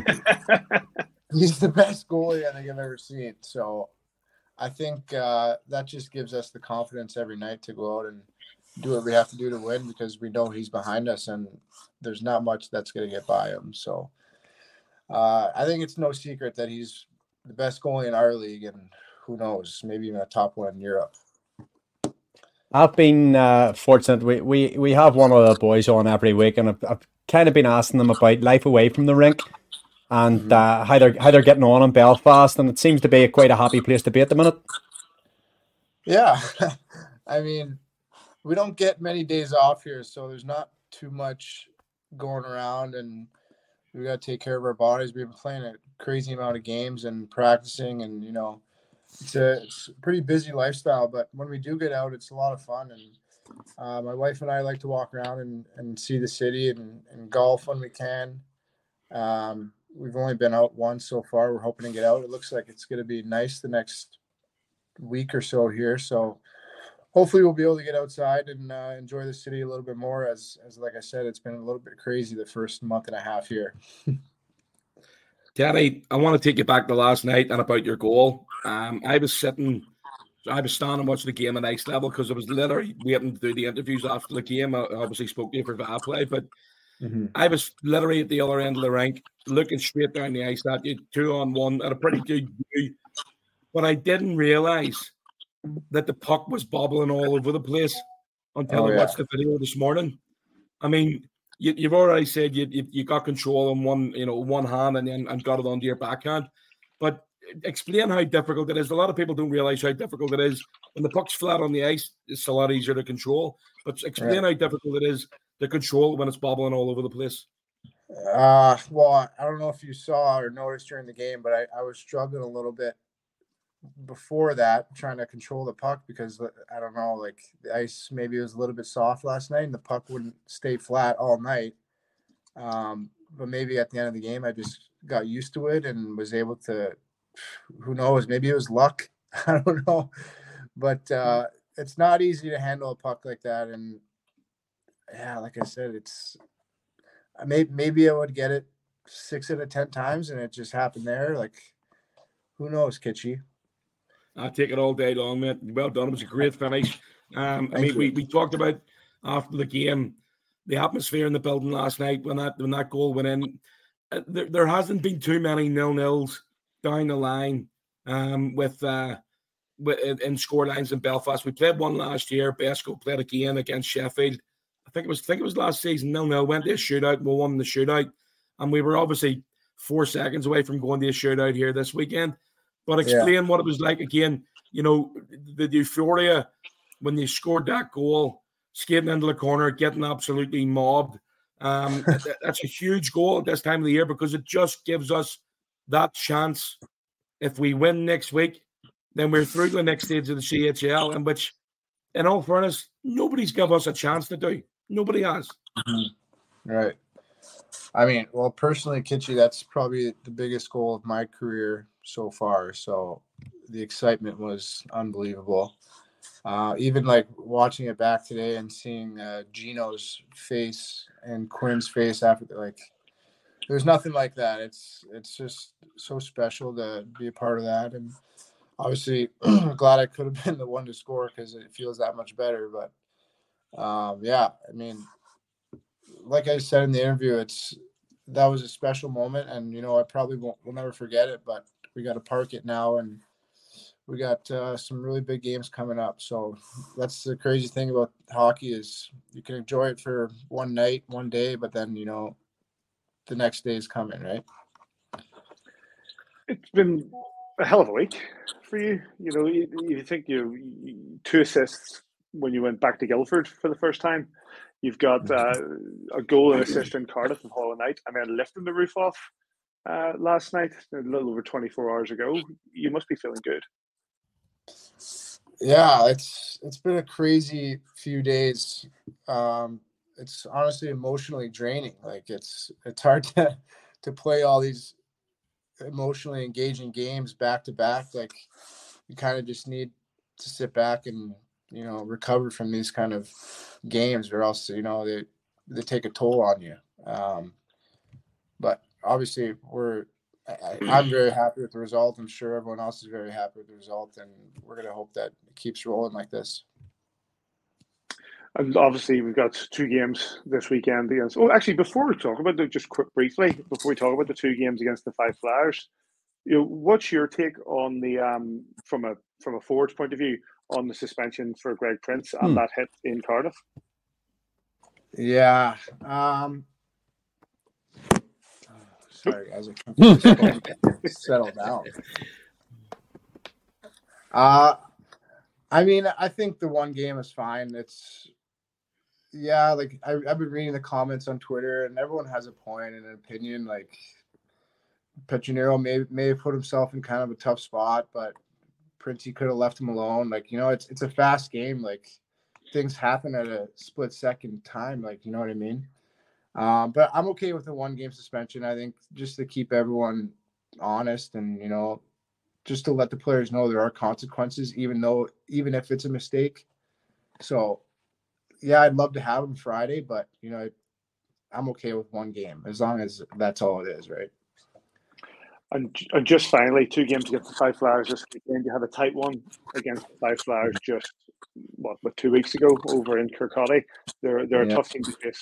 he's the best goalie I think I've ever seen. So I think uh, that just gives us the confidence every night to go out and do what we have to do to win, because we know he's behind us and there's not much that's going to get by him. So uh, I think it's no secret that he's the best goalie in our league, and who knows, maybe even a top one in Europe. I've been uh, fortunate. We, we we have one of the boys on every week, and I've, I've kind of been asking them about life away from the rink and mm-hmm. uh, how they're how they're getting on in Belfast, and it seems to be a, quite a happy place to be at the minute. Yeah, I mean, we don't get many days off here, so there's not too much going around, and we got to take care of our bodies. We've been playing a crazy amount of games and practicing, and you know. It's a, it's a pretty busy lifestyle, but when we do get out, it's a lot of fun. And uh, my wife and I like to walk around and, and see the city and, and golf when we can. Um, we've only been out once so far. We're hoping to get out. It looks like it's going to be nice the next week or so here. So hopefully we'll be able to get outside and uh, enjoy the city a little bit more. As, as like I said, it's been a little bit crazy the first month and a half here. Terry, I want to take you back to last night and about your goal. Um, I was sitting, I was standing watching the game at ice level because I was literally waiting to do the interviews after the game. I obviously spoke to you for Valplay, but mm-hmm. I was literally at the other end of the rink, looking straight down the ice at you, two on one, at a pretty good view. But I didn't realize that the puck was bobbling all over the place until oh, I watched yeah. the video this morning. I mean, You, you've already said you, you you got control in one you know one hand and then and got it onto your backhand, but explain how difficult it is. A lot of people don't realize how difficult it is when the puck's flat on the ice. It's a lot easier to control, but explain yeah. how difficult it is to control when it's bobbling all over the place. Uh, well, I don't know if you saw or noticed during the game, but I, I was struggling a little bit before that, trying to control the puck because I don't know, like the ice maybe was a little bit soft last night and the puck wouldn't stay flat all night. Um, but maybe at the end of the game, I just got used to it and was able to, who knows, maybe it was luck. I don't know, but uh, it's not easy to handle a puck like that. And yeah, like I said, it's, I may, maybe I would get it six out of ten times and it just happened there. Like, who knows, Kitchie? I take it all day long, mate. Well done. It was a great finish. Um, I mean, we, we talked about after the game the atmosphere in the building last night when that when that goal went in. Uh, there, there hasn't been too many nil-nils down the line um, with uh, with in score lines in Belfast. We played one last year. Besco played again against Sheffield. I think it was I think it was last season. nil-nil went to a shootout. We won the shootout, and we were obviously four seconds away from going to a shootout here this weekend. But explain yeah. what it was like again, you know, the, the euphoria when they scored that goal, skating into the corner, getting absolutely mobbed. Um, that, that's a huge goal at this time of the year because it just gives us that chance. If we win next week, then we're through to the next stage of the C H L, in which, in all fairness, nobody's given us a chance to do. Nobody has. Mm-hmm. Right. I mean, well, personally, Kitchie, that's probably the biggest goal of my career so far. So the excitement was unbelievable. Uh, even like watching it back today and seeing uh, Gino's face and Quinn's face after, like, there's nothing like that. It's it's just so special to be a part of that. And obviously, glad I could have been the one to score because it feels that much better. But um, yeah, I mean, like I said in the interview, it's that was a special moment, and you know I probably won't will never forget it. But we got to park it now, and we got uh, some really big games coming up. So that's the crazy thing about hockey is you can enjoy it for one night, one day, but then you know the next day is coming, right? It's been a hell of a week for you. You know, you, you think you, you two assists when you went back to Guildford for the first time. You've got uh, a goal and assist in Cardiff and Hollow Night, and then lifting the roof off uh, last night, a little over twenty-four hours ago. You must be feeling good. Yeah, it's it's been a crazy few days. Um, it's honestly emotionally draining. Like it's it's hard to to play all these emotionally engaging games back to back. Like you kind of just need to sit back and, you know, recover from these kind of games, or else, you know, they they take a toll on you. Um, but obviously we're I, I'm very happy with the result. I'm sure everyone else is very happy with the result, and we're going to hope that it keeps rolling like this. And obviously, we've got two games this weekend against. Oh, actually, before we talk about it, just quick, briefly, before we talk about the two games against the Five Flyers, you know, what's your take on the um from a from a forward's point of view on the suspension for Greg Prince and Hmm. that hit in Cardiff? Yeah. Um, sorry, guys. I can't settle down. Uh, I mean, I think the one game is fine. It's, yeah, like I, I've been reading the comments on Twitter, and everyone has a point and an opinion. Like, Petronero may may have put himself in kind of a tough spot, but Princey could have left him alone. Like, you know, it's it's a fast game. Like, things happen at a split second time. Like, you know what I mean? Um, but I'm okay with the one game suspension. I think just to keep everyone honest, and, you know, just to let the players know there are consequences, even though even if it's a mistake. So, yeah, I'd love to have him Friday, but, you know, I'm okay with one game as long as that's all it is, right? And, and just finally, two games against the Five Flyers this weekend. You had a tight one against the Five Flyers just what, what two weeks ago over in Kirkcaldy. They're they're Yeah. a tough team to face.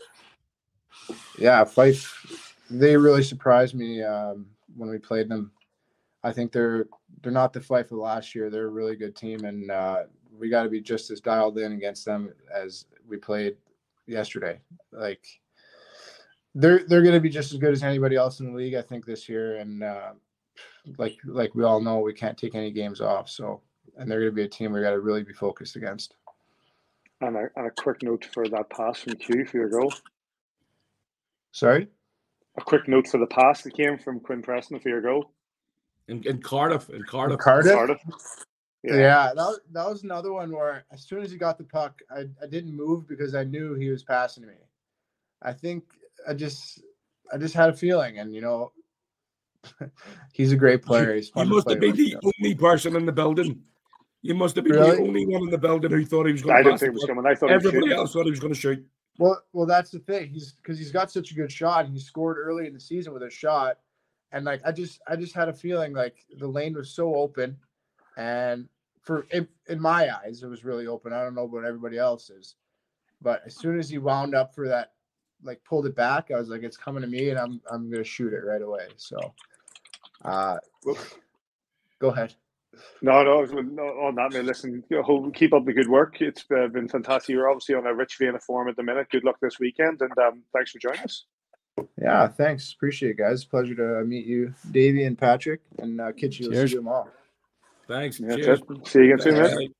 Yeah, Fife, they really surprised me um, when we played them. I think they're they're not the Fife of last year. They're a really good team, and uh, we got to be just as dialed in against them as we played yesterday. Like, they're they're going to be just as good as anybody else in the league, I think, this year. And uh, like like we all know, we can't take any games off. So, and they're going to be a team we got to really be focused against. And a, and a quick note for that pass from Q for your goal. Sorry? A quick note for the pass that came from Quinn Preston for your goal. In, in Cardiff, in Cardiff. Cardiff? Cardiff. Yeah, yeah that, was, that was another one where as soon as he got the puck, I, I didn't move because I knew he was passing to me. I think I just I just had a feeling, and, you know, he's a great player. He's fun you to must play have been with, the you know. only person in the building. You must have been Really? the only one in the building who thought he was going I to didn't pass think the it was puck. coming. I thought he was Everybody shooting. else thought he was going to shoot. Well, well, that's the thing. He's because he's got such a good shot. He scored early in the season with a shot, and like I just, I just had a feeling like the lane was so open, and for in, in my eyes, it was really open. I don't know about everybody else's, but as soon as he wound up for that, like pulled it back, I was like, it's coming to me, and I'm, I'm gonna shoot it right away. So, uh, go ahead. No, no, no, on that, man. Listen, keep up the good work. It's uh, been fantastic. You're obviously on a rich vein of form at the minute. Good luck this weekend, and um, thanks for joining us. Yeah, thanks. Appreciate it, guys. Pleasure to meet you, Davey and Patrick, and uh, Kitchy. We'll see you tomorrow. Thanks. Yeah, Cheers. See you again soon, Thanks. mate.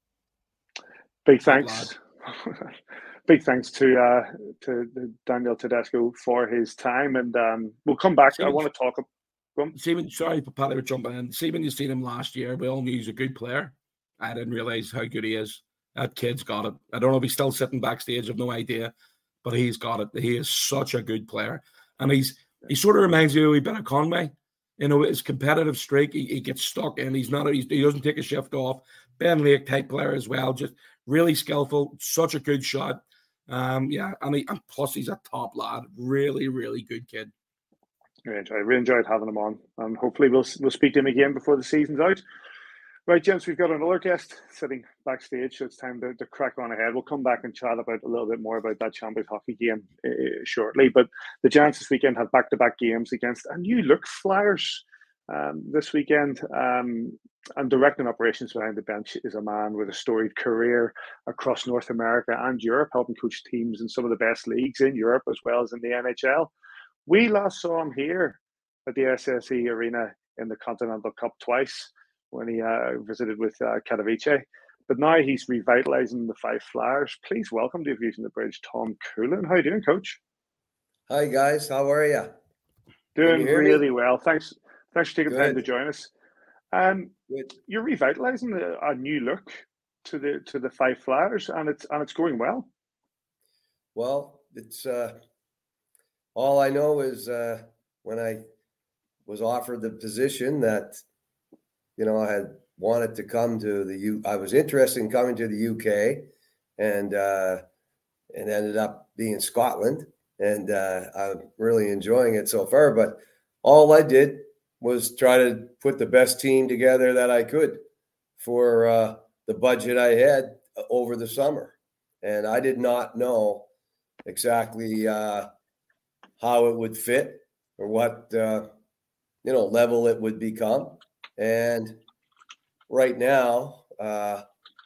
Big Good thanks. Big thanks to uh, to Daniel Tedesco for his time, and um, we'll come back. See, I want to talk. See when, sorry, Paddy, we're jumping in. See, when you seen him last year, we all knew he was a good player. I didn't realize how good he is. That kid's got it. I don't know if he's still sitting backstage. I've no idea, but he's got it. He is such a good player, and he's he sort of reminds me a wee bit of Conway. You know, his competitive streak. He, he gets stuck in. He's not. He's, he doesn't take a shift off. Ben Lake type player as well. Just really skillful. Such a good shot. Um, yeah, and, he, and plus he's a top lad. Really, really good kid. Really enjoyed, really enjoyed having him on, and hopefully we'll we'll speak to him again before the season's out. Right, gents, we've got another guest sitting backstage, so it's time to, to crack on ahead. We'll come back and chat about a little bit more about that Champions Hockey game uh, shortly. But the Giants this weekend have back-to-back games against a new look Flyers um, this weekend. Um, and directing operations behind the bench is a man with a storied career across North America and Europe, helping coach teams in some of the best leagues in Europe as well as in the N H L. We last saw him here at the S S E Arena in the Continental Cup twice when he uh, visited with uh, Katowice. But now he's revitalising the Fife Flyers. Please welcome to Views from the Bridge, Tom Coolan. How are you doing, Coach? Hi, guys. How are you? Doing you really me? well. Thanks Thanks for taking Good. time to join us. Um, Good. You're revitalising a, a new look to the to the Fife Flyers, and it's and it's going well. Well, it's uh, all I know is uh, when I was offered the position that, you know, I had wanted to come to the U. I was interested in coming to the U K, and uh, and ended up being Scotland, and uh, I'm really enjoying it so far. But all I did was try to put the best team together that I could for uh, the budget I had over the summer, and I did not know exactly uh, how it would fit or what uh, you know level it would become. And right now, uh,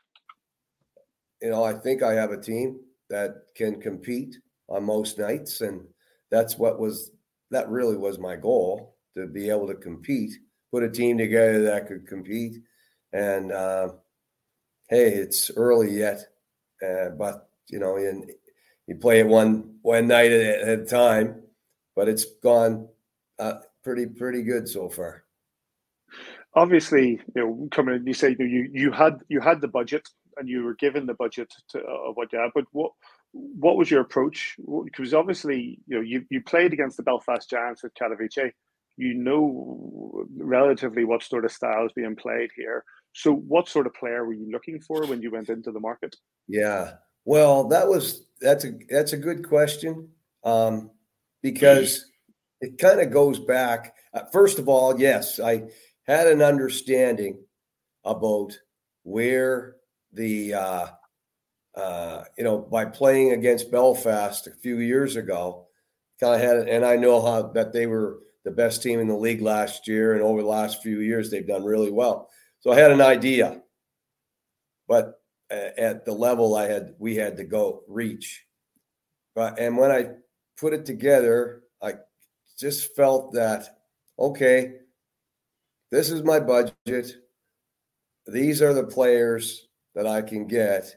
you know, I think I have a team that can compete on most nights, and that's what was that really was my goal, to be able to compete, put a team together that could compete. And uh, hey, it's early yet, uh, but you know, in you play it one one night at, at a time, but it's gone uh, pretty pretty good so far. Obviously, you know, coming in, you say you you had you had the budget and you were given the budget to, of what you had, but what what was your approach? Because obviously, you know, you, you played against the Belfast Giants at Katowice. You know relatively what sort of style is being played here. So what sort of player were you looking for when you went into the market? Yeah, well, that was that's a that's a good question, um, because it kind of goes back. Uh, first of all, yes, I had an understanding about where the uh, uh, you know by playing against Belfast a few years ago, kind of had, and I know how that they were the best team in the league last year, and over the last few years they've done really well. So I had an idea, but at the level I had, we had to go reach. But and when I put it together, I just felt that, okay, this is my budget. These are the players that I can get,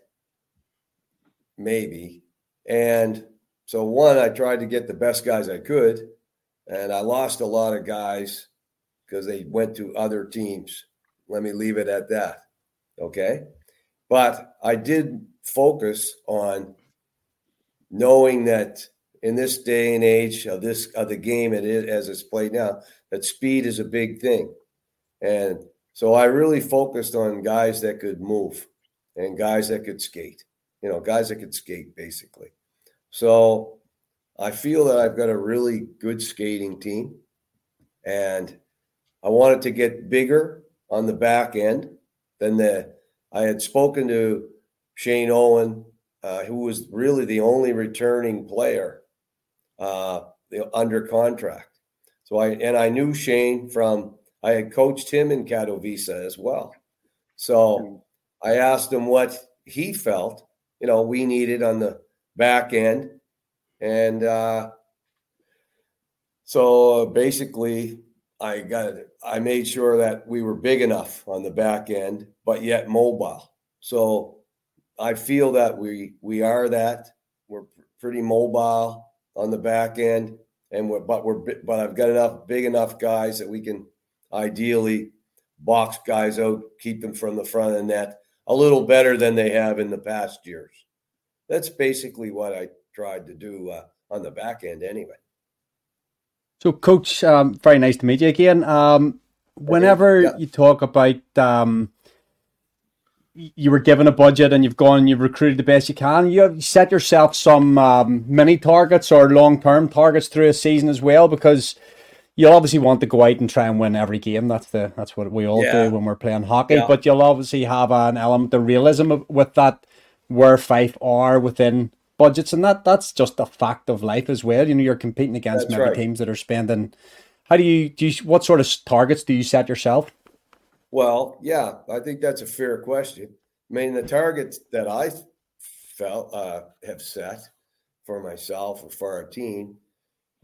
maybe. And so one, I tried to get the best guys I could, and I lost a lot of guys because they went to other teams. Let me leave it at that. Okay. But I did focus on knowing that in this day and age of this of the game it is, as it's played now, that speed is a big thing. And so I really focused on guys that could move and guys that could skate, you know, guys that could skate basically. So I feel that I've got a really good skating team, and I wanted to get bigger on the back end than the I had spoken to Shane Owen, uh, who was really the only returning player uh, under contract. So I and I knew Shane from I had coached him in Katowice as well. So I asked him what he felt, you know, we needed on the back end, and uh, so basically I got I made sure that we were big enough on the back end, but yet mobile. So I feel that we we are that. We're pretty mobile on the back end, and we're but we're but I've got enough big enough guys that we can ideally box guys out, keep them from the front of the net a little better than they have in the past years. That's basically what I tried to do uh, on the back end, anyway. So, Coach, um, very nice to meet you again. Um, whenever yeah. you talk about um, you were given a budget and you've gone and you've recruited the best you can, you have set yourself some um, mini targets or long-term targets through a season as well, because you'll obviously want to go out and try and win every game. That's the that's what we all yeah. do when we're playing hockey. Yeah. But you'll obviously have an element of realism with that, where Fife are within budgets, and that that's just a fact of life as well. You know, you're competing against that's maybe right. teams that are spending. How do you do? You, what sort of targets do you set yourself? Well, yeah, I think that's a fair question. I mean, the targets that I felt uh, have set for myself or for our team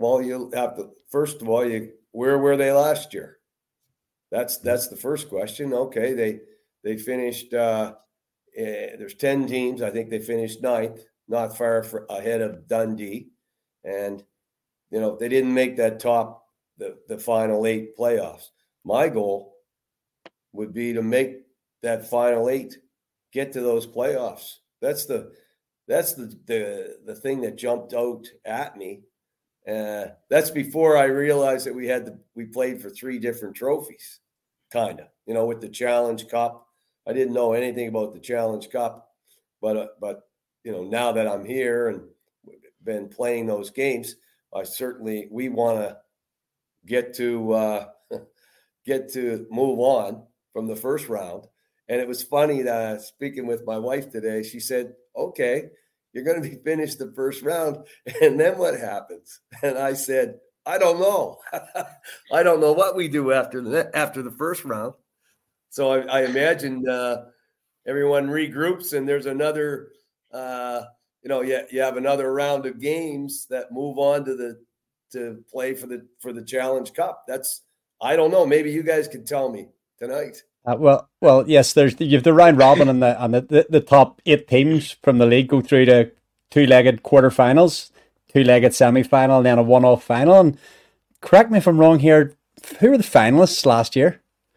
Well, you have to, first of all, you where were they last year? That's that's the first question. Okay, they they finished. Uh, uh, there's ten teams. I think they finished ninth, not far for, ahead of Dundee, and you know they didn't make that top the the final eight playoffs. My goal would be to make that final eight, get to those playoffs. That's the that's the the the thing that jumped out at me. Uh, that's before I realized that we had the, we played for three different trophies, kind of, you know, with the Challenge Cup. I didn't know anything about the Challenge Cup, but uh, but you know, now that I'm here and been playing those games, I certainly we want to get to uh, get to move on from the first round. And it was funny that uh, speaking with my wife today, she said, "Okay, you're going to be finished the first round, and then what happens?" And I said, "I don't know. I don't know what we do after the after the first round." So I, I imagine uh, everyone regroups, and there's another, uh, you know, you, you have another round of games that move on to the to play for the for the Challenge Cup. That's I don't know. Maybe you guys can tell me tonight. Uh, well, well, yes. There's you have the round robin, and the and the, the, the top eight teams from the league go through to two-legged quarterfinals, two-legged semi-final, and then a one-off final. And correct me if I'm wrong here. Who were the finalists last year?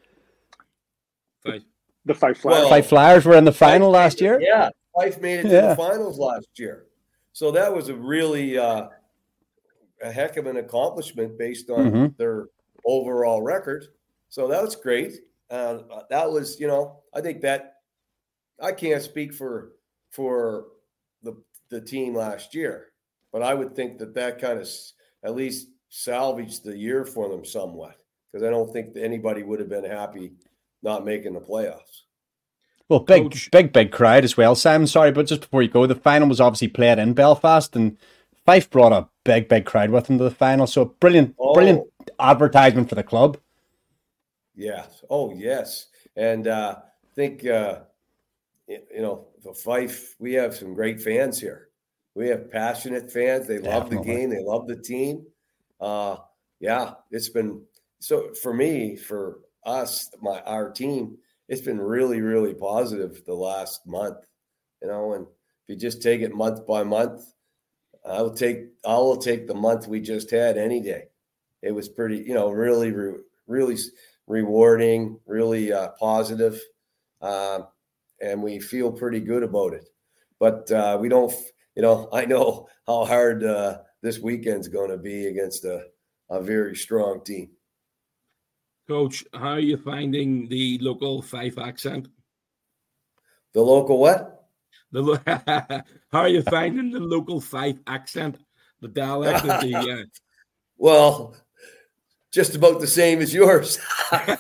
Five. The Fife Flyers. Well, Fife Flyers were in the final Fife last year. It, yeah, Fife made it to yeah. the finals last year. So that was a really uh, a heck of an accomplishment based on mm-hmm. their overall record. So that was great. Uh, that was, you know, I think that I can't speak for for the the team last year, but I would think that that kind of at least salvaged the year for them somewhat, because I don't think that anybody would have been happy not making the playoffs. Well, big, Coach. big, big crowd as well, Sam. Sorry, but just before you go, the final was obviously played in Belfast, and Fife brought a big, big crowd with them to the final. So brilliant, Oh. brilliant advertisement for the club. Yes. Oh, yes. And uh, I think, uh, you know, the Fife, we have some great fans here. We have passionate fans. They love the Definitely. game. They love the team. Uh, yeah, it's been so for me, for us, my our team, it's been really, really positive the last month. You know, and if you just take it month by month, I will take I will take the month we just had any day. It was pretty, you know, really, really rewarding, really uh, positive, uh, and we feel pretty good about it. But uh, we don't, you know, I know how hard uh, this weekend's going to be against a, a very strong team. Coach, how are you finding the local Fife accent? The local what? The lo- how are you finding the local Fife accent? The dialect of the. Uh... Well, just about the same as yours. That's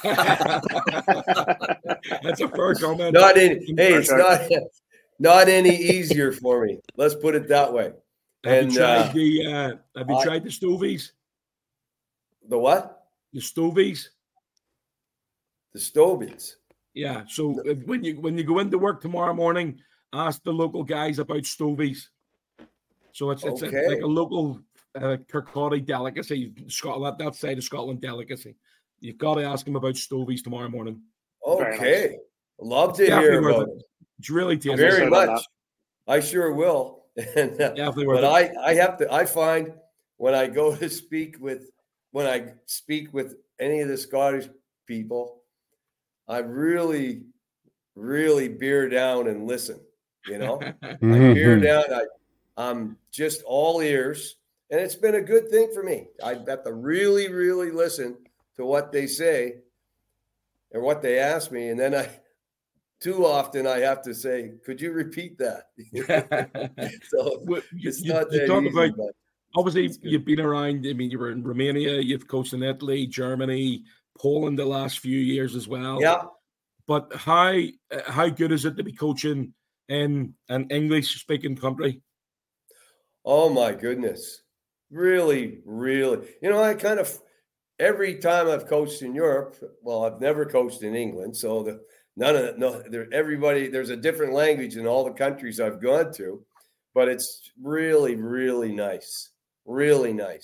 a fair comment. Not any. Hey, it's not not any easier for me. Let's put it that way. Have And you tried uh, the? Uh, have you I- tried the stovies? the what? The stovies. The Stobies. Yeah. So if, when you when you go into work tomorrow morning, ask the local guys about stovies. So it's it's Okay. a, like a local uh, Kirkcaldy delicacy, Scotland, that side of Scotland delicacy. You've got to ask them about stovies tomorrow morning. Very Okay. Love to Definitely hear worth about it. it. It's really tasty. Very Said on much. I sure will. And, uh, Definitely worth but it. I, I have to, I find when I go to speak with, when I speak with any of the Scottish people, I really, really bear down and listen, you know, I bear down. I, I'm just all ears, and it's been a good thing for me. I have to really, really listen to what they say or what they ask me. And then I, too often I have to say, could you repeat that? So Well, you, it's you- not you that talk easy, about but obviously it's good. you've been around. I mean, you were in Romania, you've coached in Italy, Germany, Poland the last few years as well. yeah. But how uh, how good is it to be coaching in an English speaking country? Oh my goodness. Really, really. You know, I kind of every time I've coached in Europe, well, I've never coached in England, so the none of it, no, there everybody there's a different language in all the countries I've gone to, but it's really, really nice. Really nice.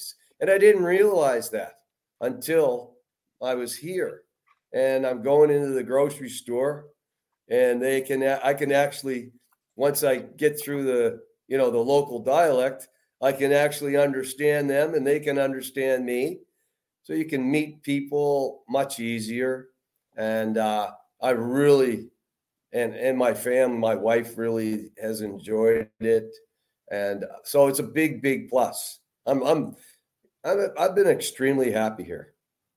And I didn't realize that until I was here. And I'm going into the grocery store, and they can I can actually, once I get through the, you know, the local dialect, I can actually understand them and they can understand me. So you can meet people much easier. And uh, I really, and, and my family, my wife really has enjoyed it. And so it's a big, big plus. I'm, I'm, I'm I've been extremely happy here.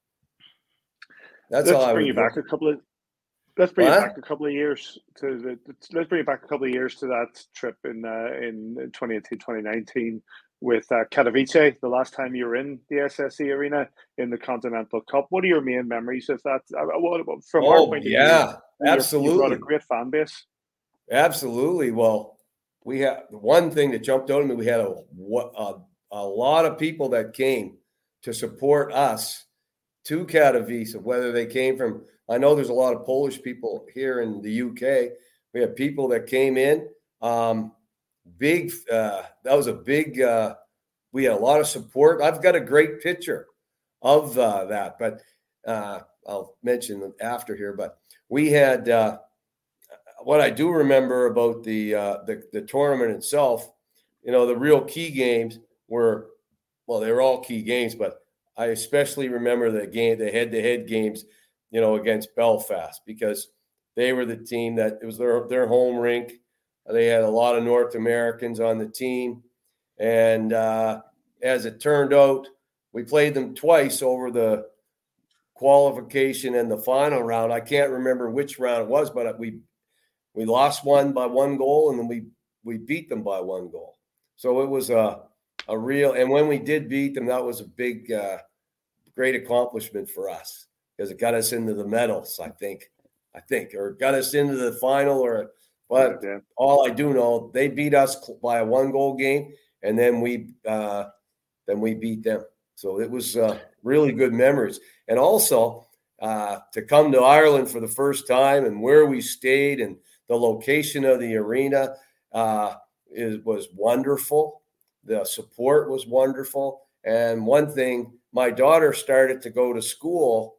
That's let's all I bring would you do. back a couple of let's bring What? you back a couple of years to the let's bring you back a couple of years to that trip in uh, in twenty eighteen, twenty nineteen with uh, Katowice, the last time you were in the S S E Arena in the Continental Cup. What are your main memories of that? Uh, what, from our Oh, point of yeah, view, you absolutely. brought a great fan base. Absolutely. Well, we had one thing that jumped out at me. We had a, a, a lot of people that came to support us to Katowice, whether they came from, I know there's a lot of Polish people here in the U K. We had people that came in. Um, big, uh, that was a big, uh, we had a lot of support. I've got a great picture of uh, that, but uh, I'll mention after here. But we had, uh, what I do remember about the, uh, the the tournament itself, you know, the real key games were, well, they were all key games, but I especially remember the game, the head-to-head games, you know, against Belfast, because they were the team that it was their their home rink. They had a lot of North Americans on the team, and uh, as it turned out, we played them twice over the qualification and the final round. I can't remember which round it was, but we. We lost one by one goal, and then we we beat them by one goal. So it was a a real. And when we did beat them, that was a big, uh, great accomplishment for us because it got us into the medals. I think, I think, or got us into the final. Or, but Yeah. all I do know, they beat us by a one goal game, and then we uh, then we beat them. So it was uh, really good memories, and also uh, to come to Ireland for the first time and where we stayed and the location of the arena uh, is, was wonderful. The support was wonderful. And one thing, my daughter started to go to school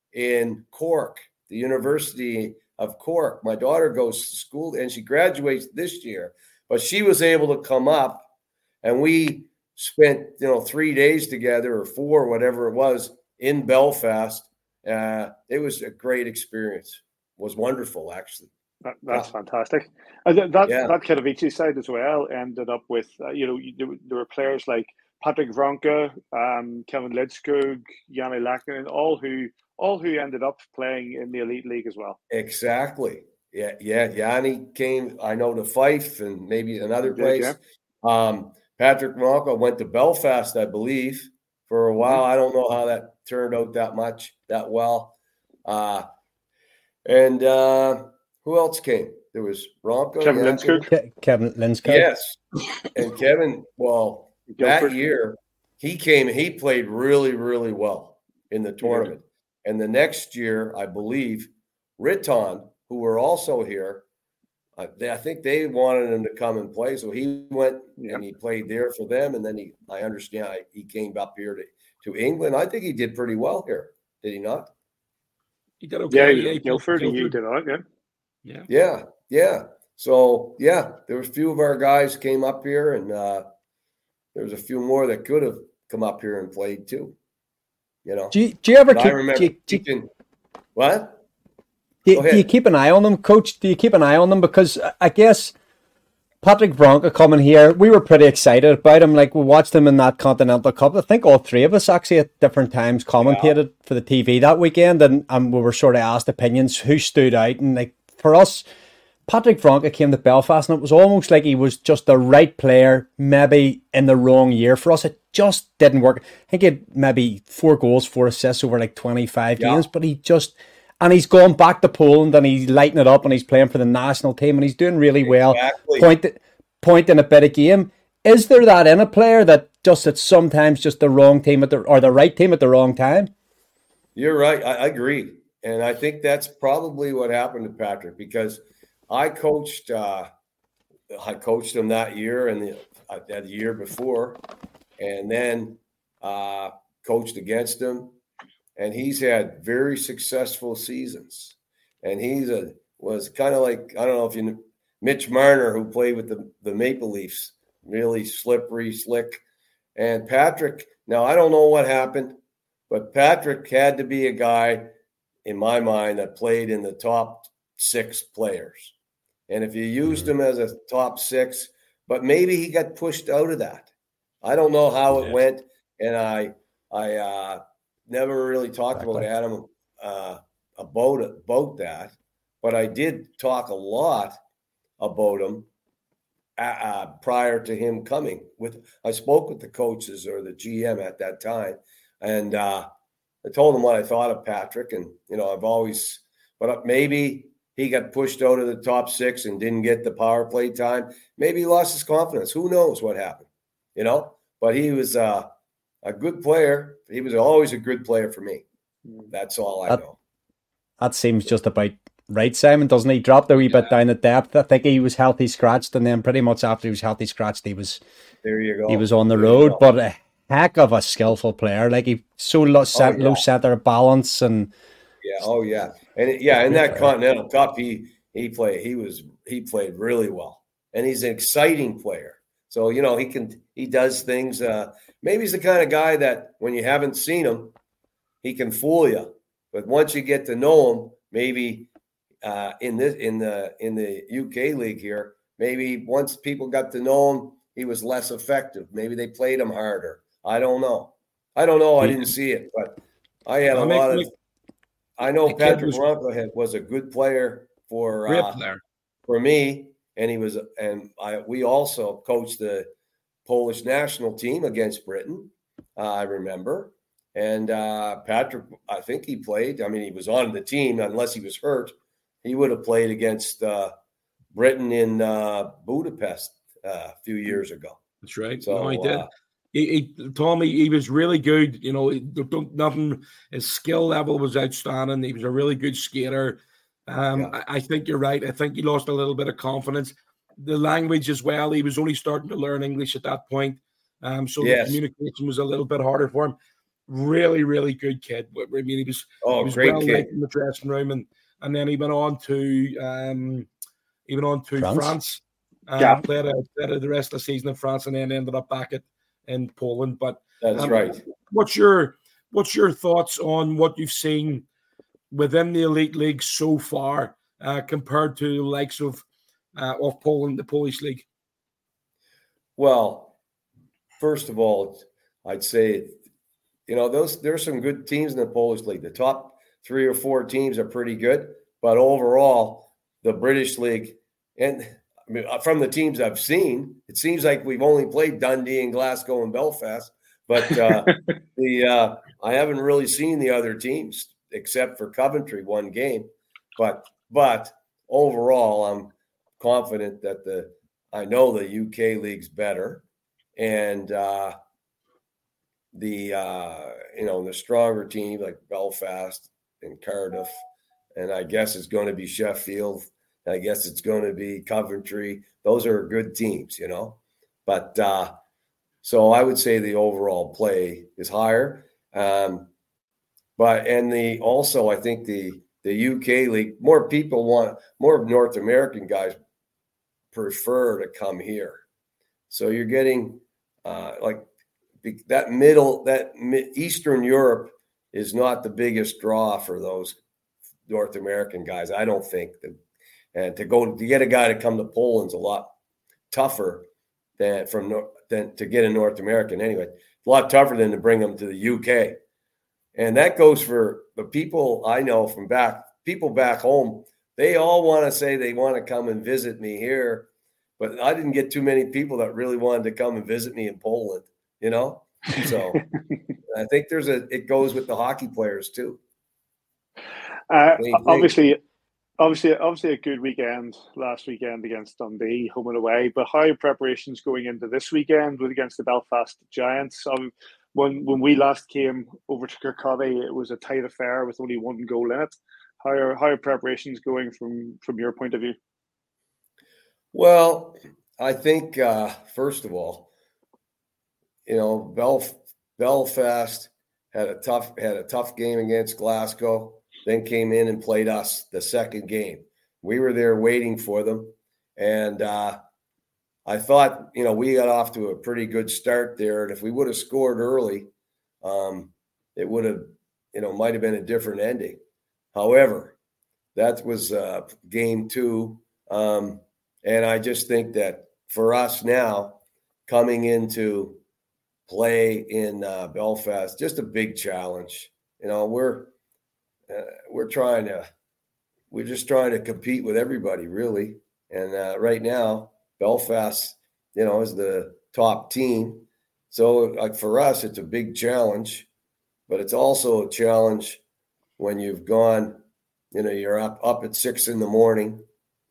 in Cork, the University of Cork. My daughter goes to school and she graduates this year, but she was able to come up and we spent, you know, three days together or four, whatever it was, in Belfast. Uh, it was a great experience. It was wonderful, actually. That, that's yeah. fantastic. And that that, yeah. that Katowice side as well ended up with, uh, you know, there, there were players like Patrick Vronka, um, Kevin Lidskog, Yanni Lackinen, all who all who ended up playing in the Elite League as well. Exactly. Yeah, yeah. Yanni came, I know, to Fife and maybe another place. Yeah. Um, Patrick Vronka went to Belfast, I believe, for a while. Mm-hmm. I don't know how that turned out that much, that well. Uh, and uh, who else came? There was Vronka. Kevin Lidskog. Ke- Kevin Lidskog. Yes. And Kevin, well, that year, he came, he played really, really well in the tournament. Yeah. And the next year, I believe, Riton, who were also here, uh, they, I think they wanted him to come and play. So he went yeah. and he played there for them. And then he, I understand, he came up here to, to England. I think he did pretty well here. Did he not? He did okay. Yeah, yeah Guildford, Guildford. He did all right, yeah. Yeah. Yeah. Yeah. So, yeah, there was a few of our guys came up here, and uh, there was a few more that could have come up here and played too. You know, do you, do you ever keep, I remember do you, keeping, what? Do you, do you keep an eye on them, Coach? Do you keep an eye on them? Because I guess Patrick Vronka coming here, we were pretty excited about him. Like, we watched him in that Continental Cup. I think all three of us actually at different times commentated yeah. for the T V that weekend, and, and we were sort of asked opinions, who stood out. And like for us, Patrick Vronka came to Belfast, and it was almost like he was just the right player, maybe in the wrong year for us. It just didn't work. I think he had maybe four goals, four assists over like twenty-five yeah. games, but he just, and he's gone back to Poland and he's lighting it up and he's playing for the national team and he's doing really well. Exactly. Point, pointing a bit of game. Is there that in a player that just at sometimes just the wrong team at the or the right team at the wrong time? You're right. I, I agree, and I think that's probably what happened to Patrick because. I coached, uh, I coached him that year and the, uh, the year before, and then uh, coached against him, and he's had very successful seasons. And he's a was kind of like, I don't know if you know, Mitch Marner, who played with the, the Maple Leafs, really slippery, slick. And Patrick, now I don't know what happened, but Patrick had to be a guy, in my mind, that played in the top six players. And if you used him as a top six, but maybe he got pushed out of that. I don't know how it went, and I I uh, never really talked exactly. about Adam uh, about it, about that, but I did talk a lot about him uh, prior to him coming. With I spoke with the coaches or the G M at that time, and uh, I told him what I thought of Patrick, and you know I've always, but maybe he got pushed out of the top six and didn't get the power play time. Maybe he lost his confidence. Who knows what happened? You know, but he was uh, a good player. He was always a good player for me. That's all I that, know. That seems just about right, Simon, doesn't he? Dropped a wee yeah. bit down at depth. I think he was healthy scratched, and then pretty much after he was healthy scratched, he was there. You go. He was on the there road, but a heck of a skillful player. Like he so low, set, oh, yeah. low center balance and yeah. Oh yeah, and it, yeah, in that player. Continental Cup, he he played. He was he played really well, and he's an exciting player. So you know he can he does things. Uh, maybe he's the kind of guy that when you haven't seen him, he can fool you. But once you get to know him, maybe uh, in this in the in the U K league here, maybe once people got to know him, he was less effective. Maybe they played him harder. I don't know. I don't know. I didn't see it, but I had a I'll lot make, of. I know Patrick was, Ronco was a good player for uh, player. for me, and he was, and I we also coached the Polish national team against Britain. Uh, I remember. And uh, Patrick, I think he played. I mean, he was on the team unless he was hurt. He would have played against uh, Britain in uh, Budapest uh, a few years ago. That's right. So no, he did. Uh, he, he told me he was really good. You know, nothing. His skill level was outstanding. He was a really good skater. Um, yeah. I, I think you're right. I think he lost a little bit of confidence. The language as well. He was only starting to learn English at that point. Um, so yes. the communication was a little bit harder for him. Really, really good kid. I mean, he was, oh, he was great well kid liked in the dressing room, and and then he went on to um, he went on to France. France uh, yeah, played, a, played the rest of the season in France, and then ended up back at in Poland. But that's um, right. What's your what's your thoughts on what you've seen within the elite league so far, uh, compared to the likes of uh, of Poland, the Polish league? Well, first of all, I'd say. You know, those there's some good teams in the Polish league. The top three or four teams are pretty good, but overall, the British league and I mean, from the teams I've seen, it seems like we've only played Dundee and Glasgow and Belfast. But uh, the uh, I haven't really seen the other teams except for Coventry one game. But but overall, I'm confident that the I know the U K league's better, and. Uh, The uh, you know the stronger team like Belfast and Cardiff, and I guess it's going to be Sheffield. And I guess it's going to be Coventry. Those are good teams, you know. But uh, so I would say the overall play is higher. Um, but and the also I think the the U K league more people want more North American guys prefer to come here. So you're getting uh, like. That middle, that Eastern Europe is not the biggest draw for those North American guys. I don't think that, and to go to get a guy to come to Poland's a lot tougher than from than to get a North American anyway. A lot tougher than to bring them to the U K, and that goes for the people I know from back people back home. They all want to say they want to come and visit me here, but I didn't get too many people that really wanted to come and visit me in Poland. You know, so I think there's a. It goes with the hockey players too. Uh, obviously, obviously, obviously, a good weekend last weekend against Dundee, home and away. But how are preparations going into this weekend with against the Belfast Giants? Um, when when we last came over to Kirkcaldy, it was a tight affair with only one goal in it. How are how are preparations going from from your point of view? Well, I think uh, first of all. You know, Belf, Belfast had a tough had a tough game against Glasgow, then came in and played us the second game. We were there waiting for them, and uh, I thought, you know, we got off to a pretty good start there, and if we would have scored early, um, it would have, you know, might have been a different ending. However, that was uh, game two, um, and I just think that for us now, coming into play in uh, Belfast, just a big challenge. You know, we're uh, we're trying to we're just trying to compete with everybody, really. And uh, right now, Belfast, you know, is the top team. So, like for us, it's a big challenge, but it's also a challenge when you've gone. You know, you're up up at six in the morning.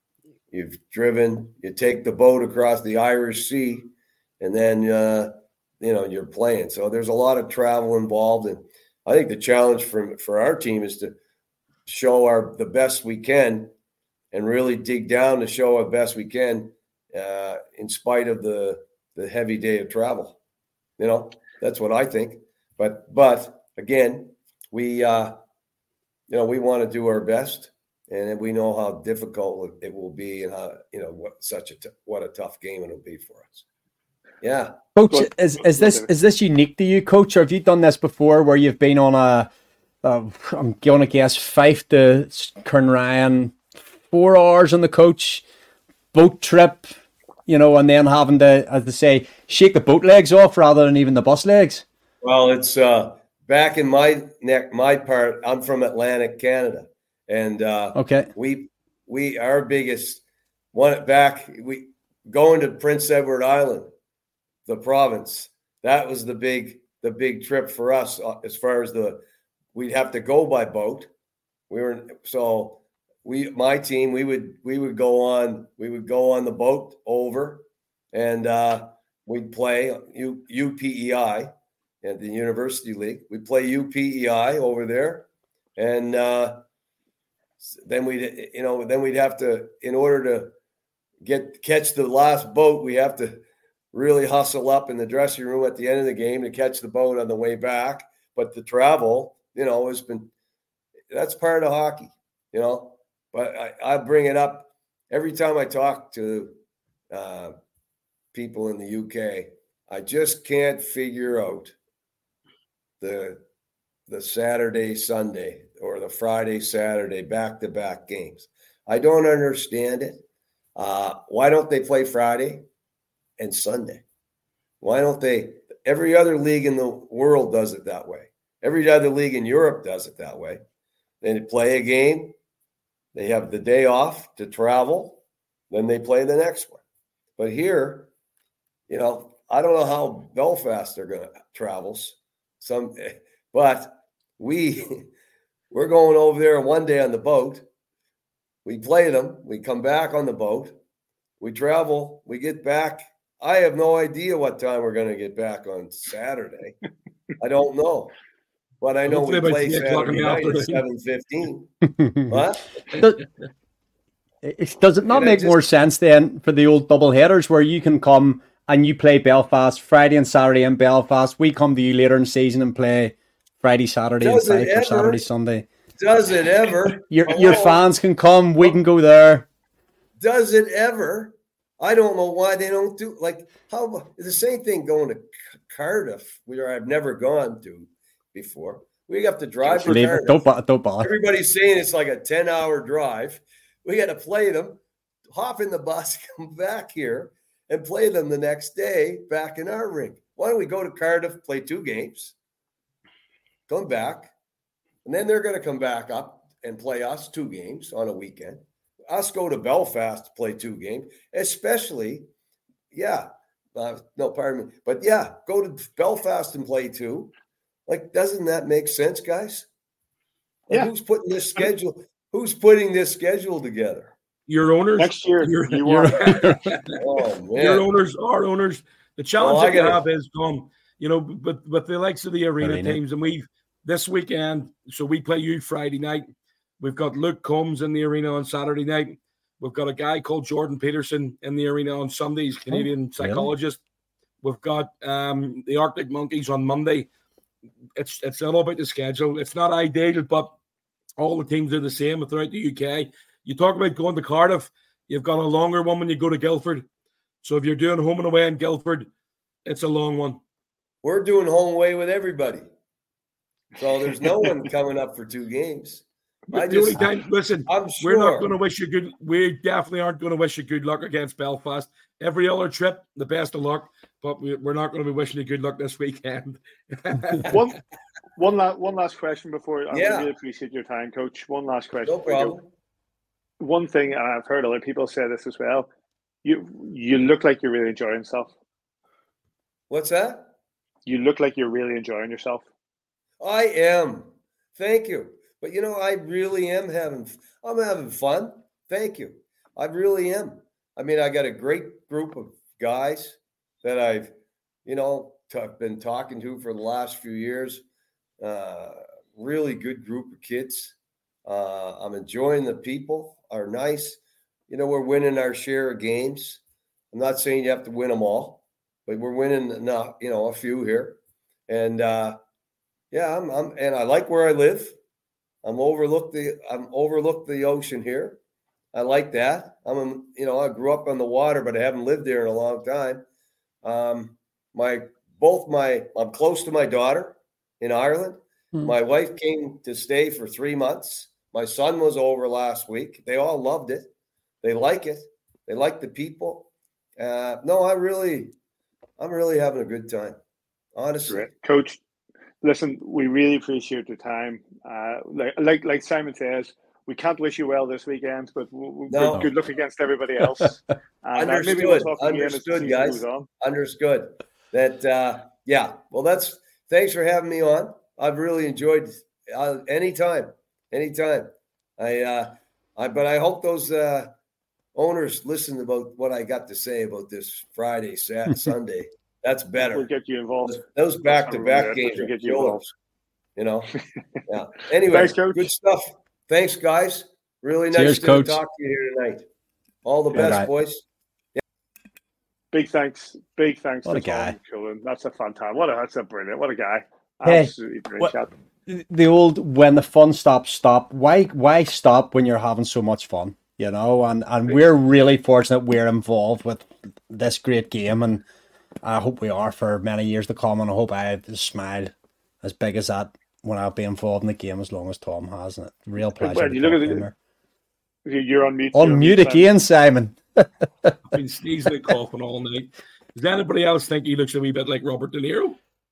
You've driven. You take the boat across the Irish Sea, and then. Uh, you know, you're playing. So there's a lot of travel involved. And I think the challenge for, for our team is to show our the best we can and really dig down to show our best we can uh, in spite of the, the heavy day of travel. You know, that's what I think. But, but again, we, uh, you know, we want to do our best, and we know how difficult it will be and how, you know, what such a, t- what a tough game it'll be for us. Yeah. Coach, is is this is this unique to you, Coach, or have you done this before where you've been on a, a I'm going to guess, Fife to Kernryan, four hours on the coach, boat trip, you know, and then having to, as they say, shake the boat legs off rather than even the bus legs? Well, it's uh, back in my neck, my part, I'm from Atlantic Canada. And uh, okay, we, we, our biggest one back, we going to Prince Edward Island, the province. That was the big, the big trip for us as far as the, we'd have to go by boat. We were, so we, my team, we would, we would go on, we would go on the boat over and uh, we'd play U, UPEI at the University League. We'd play UPEI over there. And uh, then we'd, you know, then we'd have to, in order to get, catch the last boat, we have to really hustle up in the dressing room at the end of the game to catch the boat on the way back. But the travel, you know, has been, that's part of hockey, you know. But I, I bring it up every time I talk to uh, people in the U K. I just can't figure out the the Saturday, Sunday, or the Friday, Saturday back-to-back games. I don't understand it. Uh, why don't they play Friday and Sunday? Why don't they? Every other league in the world does it that way. Every other league in Europe does it that way. They play a game. They have the day off to travel. Then they play the next one. But here, you know, I don't know how Belfast they're going to travels. Some, but we we're going over there one day on the boat. We play them. We come back on the boat. We travel. We get back. I have no idea what time we're going to get back on Saturday. I don't know. But I know we play Saturday night at seven fifteen. What? It, does it not make just, more sense then for the old double headers where you can come and you play Belfast Friday and Saturday in Belfast? We come to you later in the season and play Friday, Saturday, and Fife, or Saturday, Sunday. Does it ever? Your your fans can come. We can go there. Does it ever? I don't know why they don't do like how the same thing going to Cardiff, where I've never gone to before. We have to drive to Cardiff. Don't, don't bother. Everybody's saying it's like a ten-hour drive. We got to play them, hop in the bus, come back here, and play them the next day back in our rink. Why don't we go to Cardiff, play two games, come back, and then they're going to come back up and play us two games on a weekend. Us go to Belfast to play two games, especially, yeah, uh, no, pardon me, but yeah, go to Belfast and play two. Like, doesn't that make sense, guys? Like, yeah. Who's putting this schedule? Who's putting this schedule together? Your owners. Next year, your, you your, oh, man. your owners, our owners. The challenge well, that you gotta, have is, um, you know, but but the likes of the arena, arena teams, and we've this weekend. So we play you Friday night. We've got Luke Combs in the arena on Saturday night. We've got a guy called Jordan Peterson in the arena on Sundays, Canadian oh, psychologist. We've got um, the Arctic Monkeys on Monday. It's it's all about the schedule. It's not ideal, but all the teams are the same throughout the U K. You talk about going to Cardiff, you've got a longer one when you go to Guildford. So if you're doing home and away in Guildford, it's a long one. We're doing home away with everybody. So there's no one coming up for two games. But I the just, only time, listen, I'm we're sure. not going to wish you good. We definitely aren't going to wish you good luck against Belfast. Every other trip, the best of luck. But we, we're not going to be wishing you good luck this weekend. one, one, la- one last question before. I Yeah. really appreciate your time, Coach. One last question. No problem. One thing, and I've heard other people say this as well. You you look like you're really enjoying yourself. What's that? You look like you're really enjoying yourself. I am. Thank you. But, you know, I really am having, I'm having fun. Thank you. I really am. I mean, I got a great group of guys that I've, you know, t- been talking to for the last few years. Uh, really good group of kids. Uh, I'm enjoying the people are nice. You know, we're winning our share of games. I'm not saying you have to win them all, but we're winning enough, you know, a few here. And, uh, yeah, I'm, I'm, and I like where I live. I'm overlooked the I'm overlooked the ocean here. I like that. I'm you know I grew up on the water, but I haven't lived there in a long time. Um, my both my I'm close to my daughter in Ireland. Mm. My wife came to stay for three months. My son was over last week. They all loved it. They like it. They like the people. Uh, no, I really, I'm really having a good time. Honestly, Great. Coach. Listen, we really appreciate your time. Uh, like, like like Simon says, we can't wish you well this weekend, but we're no. good luck against everybody else. And, Understood. Uh, maybe we'll talk Understood, guys. Understood. That, uh, yeah. Well, that's, thanks for having me on. I've really enjoyed uh, anytime, anytime. I, uh, I, but I hope those uh, owners listen about what I got to say about this Friday, Saturday, Sunday. That's better. We'll get you involved. Those back-to-back games we'll are killers, you know. Yeah. Anyway, Thanks, Coach. Good stuff. Thanks, guys. Really nice Cheers, to Coach. talk to you here tonight. All the Good best, night. boys. Yeah. Big thanks. Big thanks what to a guy. Tom Cullen. That's a fantastic. What a that's a brilliant. What a guy. Hey, Absolutely brilliant. What, the old when the fun stops, stop. Why why stop when you're having so much fun? You know, and, and we're really fortunate we're involved with this great game, and I hope we are for many years to come, and I hope I have a smile as big as that when I'll be involved in the game as long as Tom has. And it's a real pleasure. Well, you look at the, you're on mute. On mute again, Simon. I've been sneezing and coughing all night. Does anybody else think he looks a wee bit like Robert De Niro?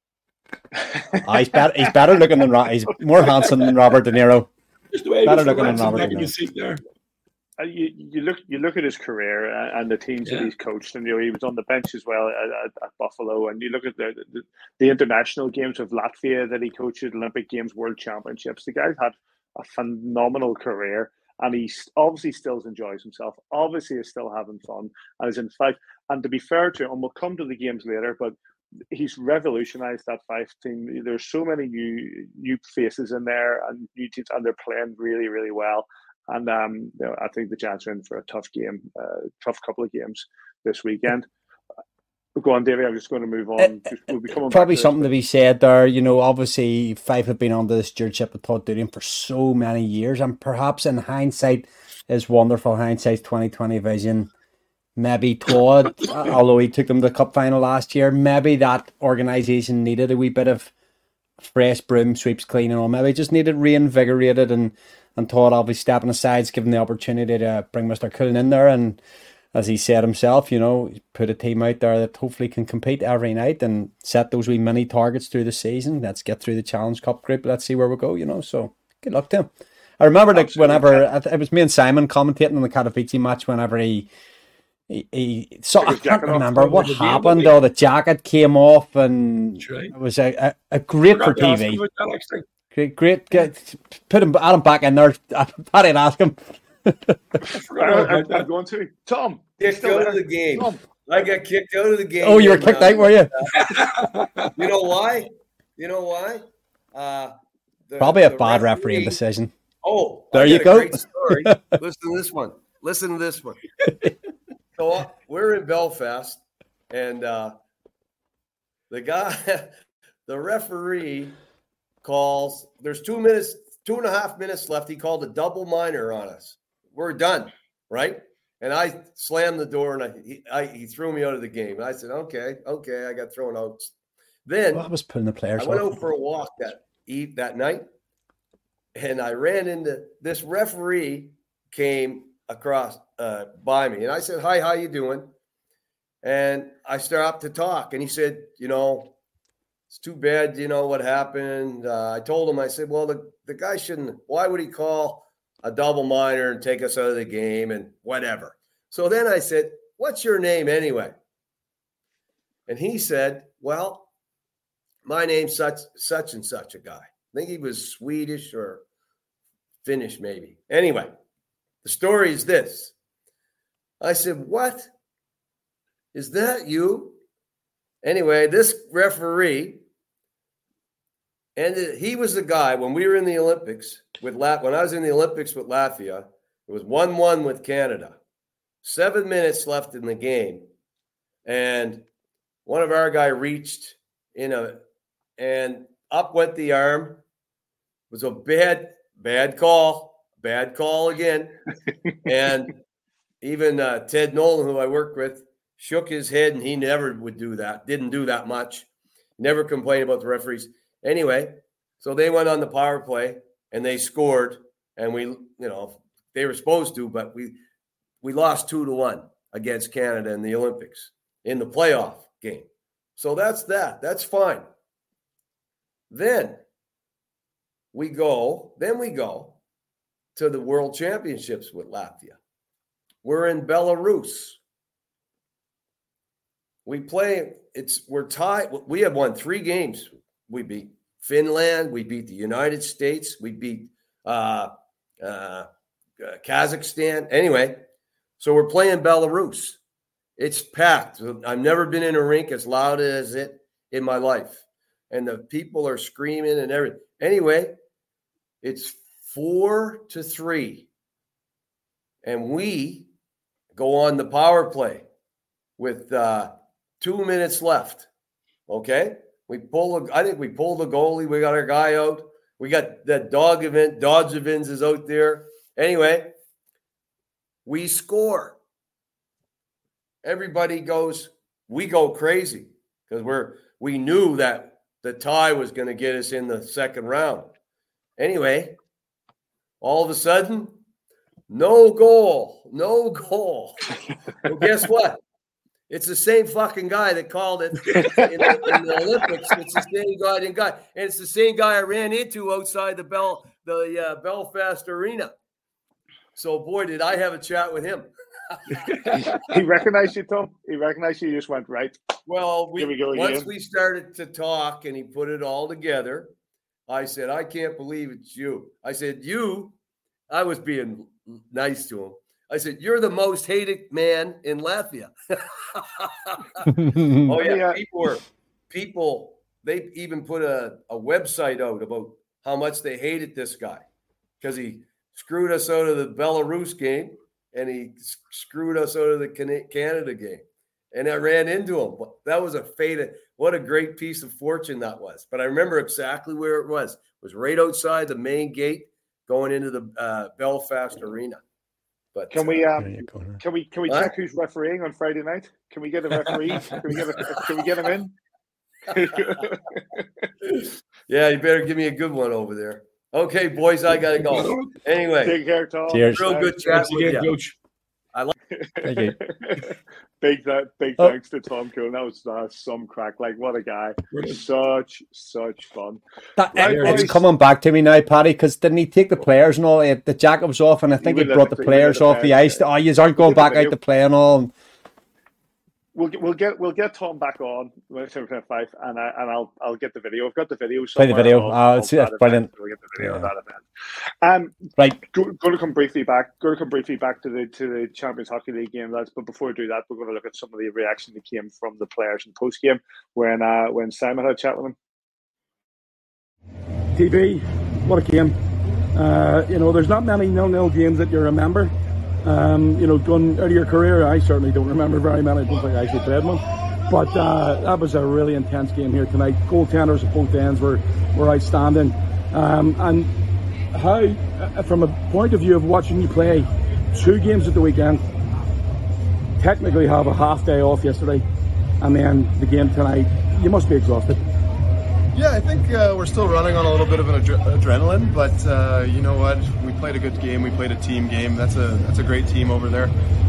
oh, he's better. He's better looking than Robert. He's more handsome than Robert De Niro. Just the way better looking than Robert De Niro. There. Uh, you, you look you look at his career and the teams yeah. that he's coached, and you know he was on the bench as well at, at, at Buffalo. And you look at the, the the international games of Latvia that he coached, Olympic Games, World Championships. The guy's had a phenomenal career, and he obviously still enjoys himself. Obviously, is still having fun, and is in fact. And to be fair to him, and we'll come to the games later, but he's revolutionized that five team. There's so many new new faces in there, and new teams, and they're playing really really well. And um, you know, I think the Giants are in for a tough game, uh, tough couple of games this weekend. Go on, Davey. I'm just going to move on. Uh, we'll be coming probably back to something this, to be said there. You know, obviously, Fife have been under the stewardship of Todd Doolan for so many years, and perhaps in hindsight, is wonderful hindsight's twenty twenty vision. Maybe Todd, although he took them to the cup final last year, maybe that organisation needed a wee bit of fresh broom sweeps cleaning on. Maybe just needed reinvigorated, and and Todd obviously stepping aside, given the opportunity to bring Mister Cullen in there, and as he said himself, you know, put a team out there that hopefully can compete every night and set those wee mini targets through the season. Let's get through the Challenge Cup group. Let's see where we go, you know. So good luck to him. I remember like whenever it was me and Simon commentating on the Katowice match. Whenever he, he, he so I can't remember what happened. Though the jacket came off, and right. it was a, a, a great for T V. Great, great. Get, put him, add him back in there. I didn't ask him. I, I, I'm going to Tom. Kicked out of the game. Tom. I got kicked out of the game. Oh, you were kicked out, were you? You know why? You know why? Uh, the, Probably a the bad referee, refereeing decision. Oh, there I you got go. A great story. Listen to this one. Listen to this one. So uh, we're in Belfast, and uh, the guy, the referee calls, there's two minutes, two and a half minutes left. He called a double minor on us. We're done, right? And I slammed the door and I he, I, he threw me out of the game. And I said, okay, okay, I got thrown out. Then well, I was pulling the players I went off. out for a walk that eve that night, and I ran into this referee came across uh, by me, and I said, "Hi, how you doing?" And I stopped to talk, and he said, "You know, it's too bad. You know what happened." Uh, I told him, I said, "Well, the the guy shouldn't. Why would he call a double minor and take us out of the game and whatever?" So then I said, "What's your name anyway?" And he said, "Well, my name's such such and such a guy." I think he was Swedish or Finnish, maybe. Anyway, the story is this. I said, "What? Is that you?" Anyway, this referee, and he was the guy when we were in the Olympics with Lat. When I was in the Olympics with Latvia, it was one one with Canada. Seven minutes left in the game, and one of our guy reached in a. And up went the arm. It was a bad, bad call. Bad call again. And even uh, Ted Nolan, who I worked with, shook his head, and he never would do that. Didn't do that much. Never complained about the referees. Anyway, so they went on the power play, and they scored. And we, you know, they were supposed to, but we we lost two to one against Canada in the Olympics in the playoff game. So that's that. That's fine. Then we go, then we go to the World Championships with Latvia. We're in Belarus. We play, it's we're tied. We have won three games. We beat Finland, we beat the United States, we beat uh, uh, Kazakhstan. Anyway, so we're playing Belarus. It's packed. I've never been in a rink as loud as it in my life. And the people are screaming and everything. Anyway, it's four to three. And we go on the power play with uh, two minutes left. Okay? We pull, I think we pulled the goalie. We got our guy out. We got that dog event. Dodge events is out there. Anyway, we score. Everybody goes, we go crazy because we're, we knew that the tie was going to get us in the second round. Anyway, all of a sudden, no goal, no goal. Well, guess what? It's the same fucking guy that called it in the, in the Olympics. It's the same guy, and guy, and it's the same guy I ran into outside the Bell, the uh, Belfast Arena. So, boy, did I have a chat with him. He recognized you, Tom. He recognized you. You just went right. Well, we, we go once again. we started to talk and he put it all together, I said, "I can't believe it's you." I said, "You," I was being nice to him. I said, "You're the most hated man in Latvia." Oh, yeah. Yeah. People were, people, they even put a, a website out about how much they hated this guy because he screwed us out of the Belarus game and he screwed us out of the Canada game. And I ran into him. That was a fate. What a great piece of fortune that was. But I remember exactly where it was. It was right outside the main gate going into the uh, Belfast Arena. But can we uh, um, can we can we huh? check who's refereeing on Friday night? Can we get a referee? Can we get a, can we get him in? Yeah, you better give me a good one over there. Okay, boys, I gotta go. Anyway, take care, Tom. Cheers. Real good chat with you, Coach. I like. Thank you. big that big Oh. thanks to Tom Cool. That was uh, some crack. Like what a guy. Such such fun. That, Right, it- it's boys. coming back to me now, Paddy, because didn't he take the players and all? It, the jacket was off, and I think he would brought let the the- he players would let off the the players, ice. Oh, you aren't going Get the back out video. to play and all. We'll get we'll get we'll get Tom back on when it's seven five, and I and I'll I'll get the video. I've got the video. Play the somewhere. video. I'll- Ah, I'll it's- it's add it brilliant. back. We'll get the video Yeah. of that event. Um, Right. go, going to come briefly back. Going to come briefly back to the to the Champions Hockey League game, lads. But before we do that, we're going to look at some of the reaction that came from the players in post game when uh, when Simon had a chat with him. T B, what a game. Uh, you know, there's not many nil-nil games that you remember. Um, you know, going out of your career, I certainly don't remember very many. I don't think I actually played one. but uh, that was a really intense game here tonight. Goaltenders at both ends were, were outstanding. Um, and how, uh, from a point of view of watching you play two games at the weekend, technically have a half day off yesterday, and then the game tonight, you must be exhausted. Yeah, I think uh, we're still running on a little bit of an adre- adrenaline, but uh, you know what? We played a good game. We played a team game. That's a that's a great team over there.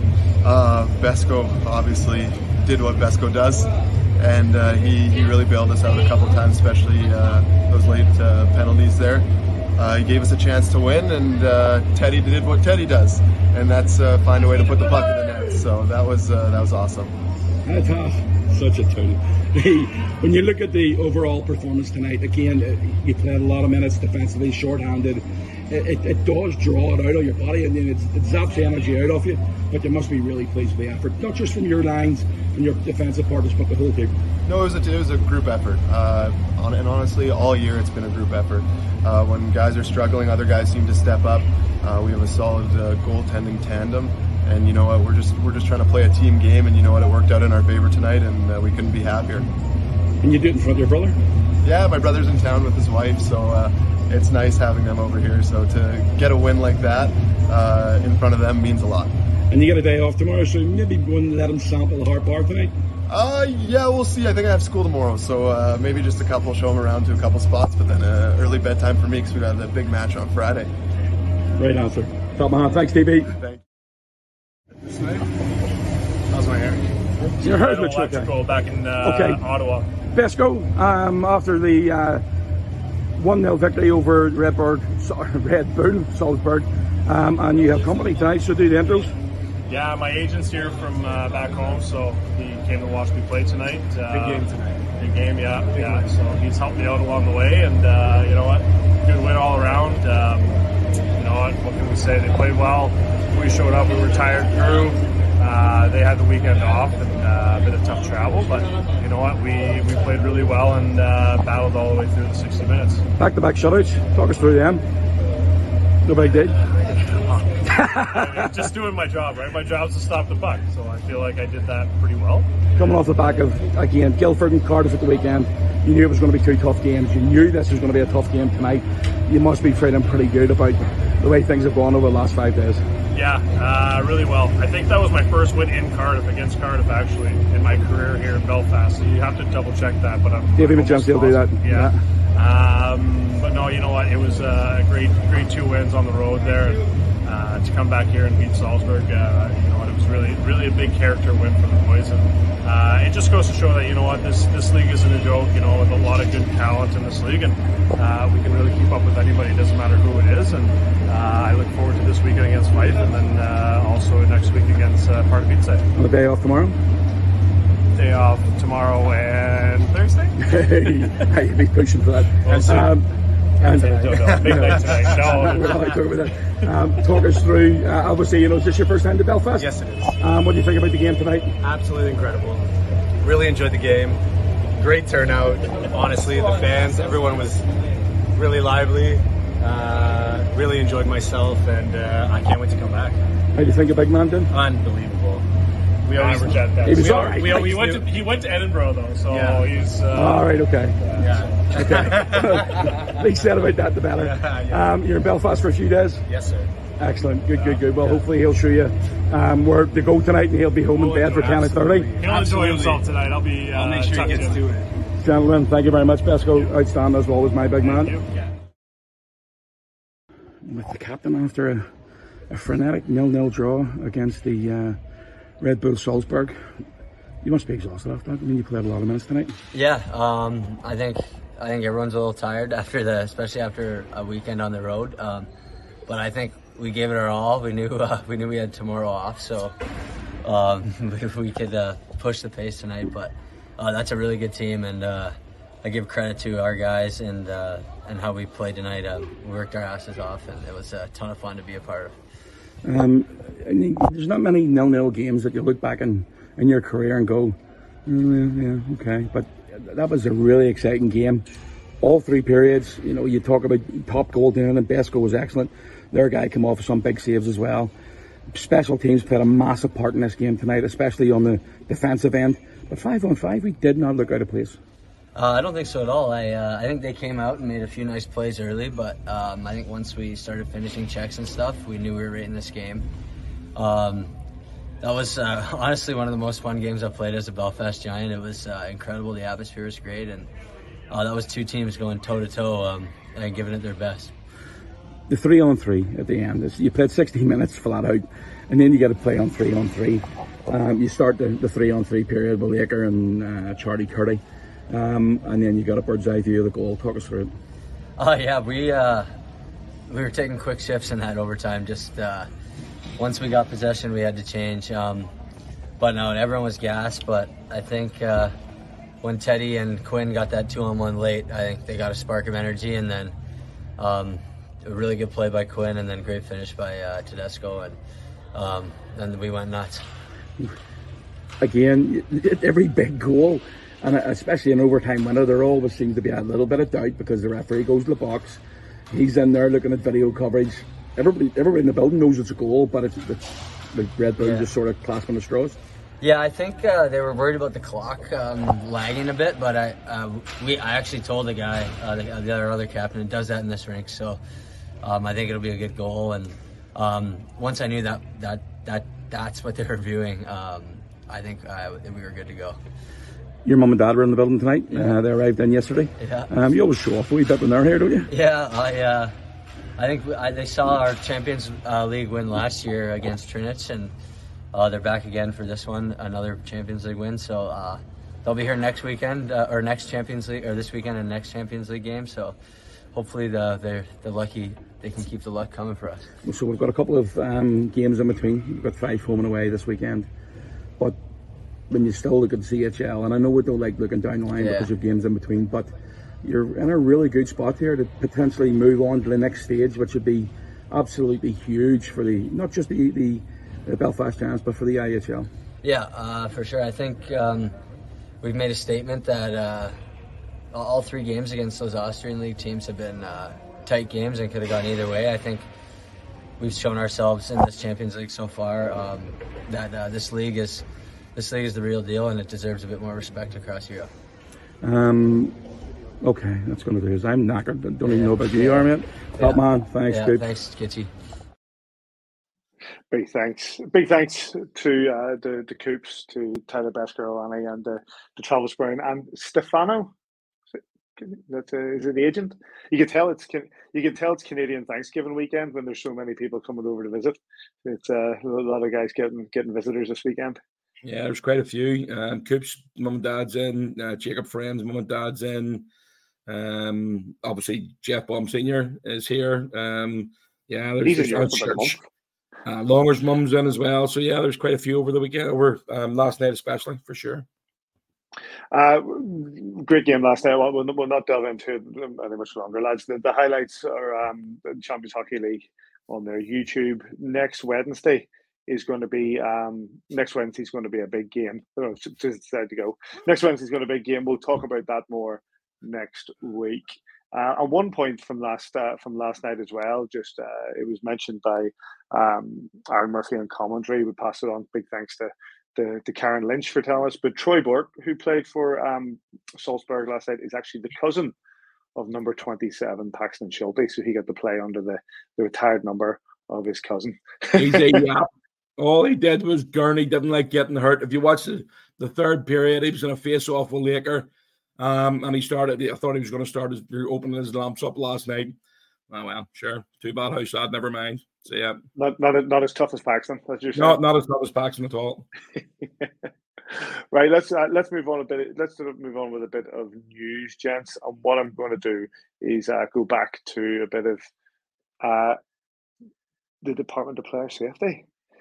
Uh, Besko obviously did what Besko does, and uh, he, he really bailed us out a couple times, especially uh, those late uh, penalties there. Uh, he gave us a chance to win, and uh, Teddy did what Teddy does, and that's uh, find a way to put the puck in the net. So that was uh, that was awesome. That's such a Tony. Hey, when you look at the overall performance tonight, again, you played a lot of minutes defensively, short-handed. It, it, it does draw it out of your body, and then it, it zaps the energy out of you. But you must be really pleased with the effort, not just from your lines and your defensive partners, but the whole team. No, it was a, it was a group effort, uh, on, and honestly, all year it's been a group effort. Uh, when guys are struggling, other guys seem to step up. Uh, we have a solid uh, goaltending tandem. And you know what, we're just we're just trying to play a team game, and you know what, it worked out in our favor tonight, and uh, we couldn't be happier. And you did it in front of your brother? Yeah, my brother's in town with his wife, so uh, it's nice having them over here. So to get a win like that uh, in front of them means a lot. And you get a day off tomorrow, so maybe go and let them sample the Hart Bar tonight? Uh, yeah, we'll see. I think I have school tomorrow, so uh, maybe just a couple, show them around to a couple spots, but then uh, early bedtime for me because we got that big match on Friday. Right answer. Top man. Thanks, D B. Thank you. How's my hair? Your hair looks okay. Go back in uh, okay. Ottawa. Besko, um, after the uh, one nil victory over Red Bull, Red Bull Salzburg, um, and you have company tonight, so do the intros. Yeah, my agent's here from uh, back home, so he came to watch me play tonight. Uh, big game tonight. Big game, yeah, big yeah. Game. So he's helped me out along the way, and uh, you know what, good win all around. Um, you know what, what can we say? They played well. We showed up. We were tired through. Uh, they had the weekend off and uh, a bit of tough travel, but you know what, we, we played really well and uh, battled all the way through the sixty minutes. Back-to-back shutouts. Talk us through them. No big deal. Just doing my job, right? My job's to stop the puck, so I feel like I did that pretty well. Coming off the back of, again, Guildford and Cardiff at the weekend, you knew it was going to be two tough games. You knew this was going to be a tough game tonight. You must be feeling pretty good about the way things have gone over the last five days. Yeah, uh, really well. I think that was my first win in Cardiff, against Cardiff, actually, in my career here in Belfast. So you have to double check that. But I'm David McJumsey will do that. Yeah. yeah. Um, but no, you know what? It was a great, great two wins on the road there. Uh, to come back here and beat Salzburg, uh, you know what? It was really, really a big character win for the boys, and uh, it just goes to show that you know what, this this league isn't a joke. You know, with a lot of good talent in this league, and uh, we can really keep up with anybody. It doesn't matter who it is, and uh, I look forward to this weekend against Fife, and then uh, also next week against uh, Part of Beatside. On the day off tomorrow. Day off tomorrow and Thursday. Hey, you'll be pushing for that. We'll um, and no, no, big night tonight. No, we're not talking about that. Um, talk us through. Uh, obviously, you know, is this your first time to Belfast? Yes, it is. Um, what do you think about the game tonight? Absolutely incredible. Really enjoyed the game. Great turnout. Honestly, the fans, everyone was really lively. Uh, really enjoyed myself, and uh, I can't wait to come back. How do you think of Big Man did? Unbelievable. We always reject that. He was we, all right. We, we went to, he went to Edinburgh though, so yeah. he's uh, all right. Okay. Yeah. Okay. Least said about that, the better. Yeah, yeah. Um, you're in Belfast for a few days. Yes, sir. Excellent. Good, good, good. Well, yeah. Hopefully he'll show you um, where to go tonight, and he'll be home we'll in bed for ten and thirty. He'll enjoy himself tonight. I'll be. Uh, I'll make sure he gets to it. Gentlemen, thank you very much. Besko, outstanding as always, my big man. Yeah. With the captain after a, a frenetic nil nil draw against the uh, Red Bull Salzburg. You must be exhausted after that. I mean, you played a lot of minutes tonight. Yeah, um, I think I think everyone's a little tired after the, especially after a weekend on the road. Um, but I think we gave it our all. We knew uh, we knew we had tomorrow off, so um, we, we could uh, push the pace tonight. But uh, that's a really good team, and uh, I give credit to our guys and uh, and how we played tonight. Um, we worked our asses off, and it was a ton of fun to be a part of. Um, I mean, there's not many nil-nil games that you look back in, in your career and go, mm, yeah, okay. But that was a really exciting game. All three periods, you know, you talk about top goaltending, and Besko was excellent. Their guy came off with some big saves as well. Special teams played a massive part in this game tonight, especially on the defensive end. But five on five, we did not look out of place. Uh, I don't think so at all. I uh, I think they came out and made a few nice plays early, but um, I think once we started finishing checks and stuff, we knew we were right in this game. Um, that was uh, honestly one of the most fun games I've played as a Belfast Giant. It was uh, incredible. The atmosphere was great, and uh, that was two teams going toe to toe and giving it their best. The three on three at the end is you played sixty minutes flat out, and then you got to play on three on three. Um, you start the, the three on three period with Laker and uh, Charlie Curry. Um, and then you got a bird's eye view of the goal. Talk us through it. Oh yeah, we uh, we were taking quick shifts in that overtime. Just uh, once we got possession, we had to change. Um, but no, everyone was gassed. But I think uh, when Teddy and Quinn got that two-on-one late, I think they got a spark of energy, and then um, a really good play by Quinn, and then great finish by uh, Tedesco, and um, then we went nuts. Again, every big goal. And especially in overtime winner, there always seems to be a little bit of doubt because the referee goes to the box. He's in there looking at video coverage. Everybody, everybody in the building knows it's a goal, but it's, it's the Red Bull yeah. just sort of clasping the straws. Yeah, I think uh, they were worried about the clock um, lagging a bit, but I uh, we I actually told the guy, uh, the, the other other captain, who does that in this rink. So um, I think it'll be a good goal. And um, once I knew that that that that's what they were viewing, um, I think uh, we were good to go. Your mum and dad were in the building tonight. Yeah. Uh, they arrived in yesterday. Yeah. Um, you always show off a wee bit when they're here, don't you? Yeah, I uh, I think I, they saw our Champions uh, League win last year against Trinich, and uh, they're back again for this one, another Champions League win. So uh, they'll be here next weekend, uh, or next Champions League, or this weekend and next Champions League game. So hopefully the, they're they're lucky. They can keep the luck coming for us. So we've got a couple of um, games in between. We've got five home and away this weekend, but when you still look at the C H L, and I know we don't like looking down the line yeah. because of games in between, but you're in a really good spot here to potentially move on to the next stage, which would be absolutely huge for the not just the the, the Belfast Giants, but for the I H L. Yeah, uh, for sure. I think um, we've made a statement that uh, all three games against those Austrian League teams have been uh, tight games and could have gone either way. I think we've shown ourselves in this Champions League so far um, that uh, this league is. This league is the real deal, and it deserves a bit more respect across Europe. Um, okay, that's going to do it. I'm knackered. Don't even know about you, are, mate. Top yeah. man, thanks, yeah, good. Thanks, Kitty. Big thanks. Big thanks to uh, the the Coops, to Tyler Bescarolani and the, the Travis Brown and Stefano. That uh, is it the agent? You can tell it's you can tell it's Canadian Thanksgiving weekend when there's so many people coming over to visit. It's uh, a lot of guys getting getting visitors this weekend. Yeah, there's quite a few. Um, Coops, mum and dad's in. Uh, Jacob Friends, mum and dad's in. Um, obviously, Jeff Baum Senior is here. Um, yeah, there's He's in church. Uh, Longer's mum's in as well. So yeah, there's quite a few over the weekend, over um, last night especially, for sure. Uh, great game last night. We'll, we'll not delve into it any much longer, lads. The, the highlights are um, the Champions Hockey League on their YouTube next Wednesday. Is going to be um, next Wednesday is going to be a big game. Oh, just decided to go. Next Wednesday is going to be a big game. We'll talk about that more next week. Uh, and one point from last uh, from last night as well. Just uh, it was mentioned by um, Aaron Murphy on commentary. We pass it on. Big thanks to, to to Karen Lynch for telling us. But Troy Bork, who played for um, Salzburg last night, is actually the cousin of number twenty-seven, Paxton Schulte. So he got to play under the, the retired number of his cousin. He's a yeah. All he did was Gurney didn't like getting hurt. If you watch the, the third period, he was in a face-off with Laker, um, and he started. I thought he was going to start his, opening his lamps up last night. Oh well, sure. Too bad how sad. Never mind. So yeah, not not not as tough as Paxton. As you're not not as tough as Paxton at all. Right. Let's uh, let's move on a bit. Let's move on with a bit of news, gents. And what I'm going to do is uh, go back to a bit of uh, the Department of Player Safety.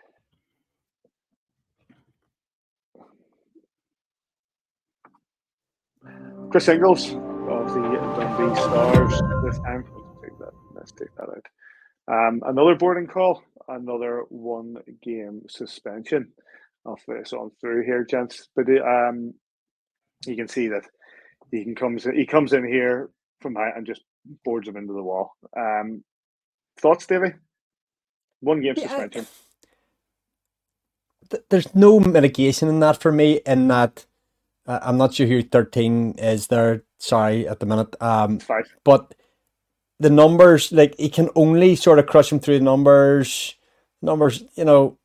Chris Ingles of the Dundee Stars this time. Let's take that. Let's take that out. Um, another boarding call. Another one-game suspension. Of this on through here, gents. But um, you can see that he can comes he comes in here from height and just boards him into the wall. Um, thoughts, Davey? One game yeah, suspension. There's no mitigation in that for me. In that. Uh, I'm not sure who thirteen is there. Sorry, at the minute. Um, Five. But the numbers, like he can only sort of crush him through the numbers. Numbers, you know.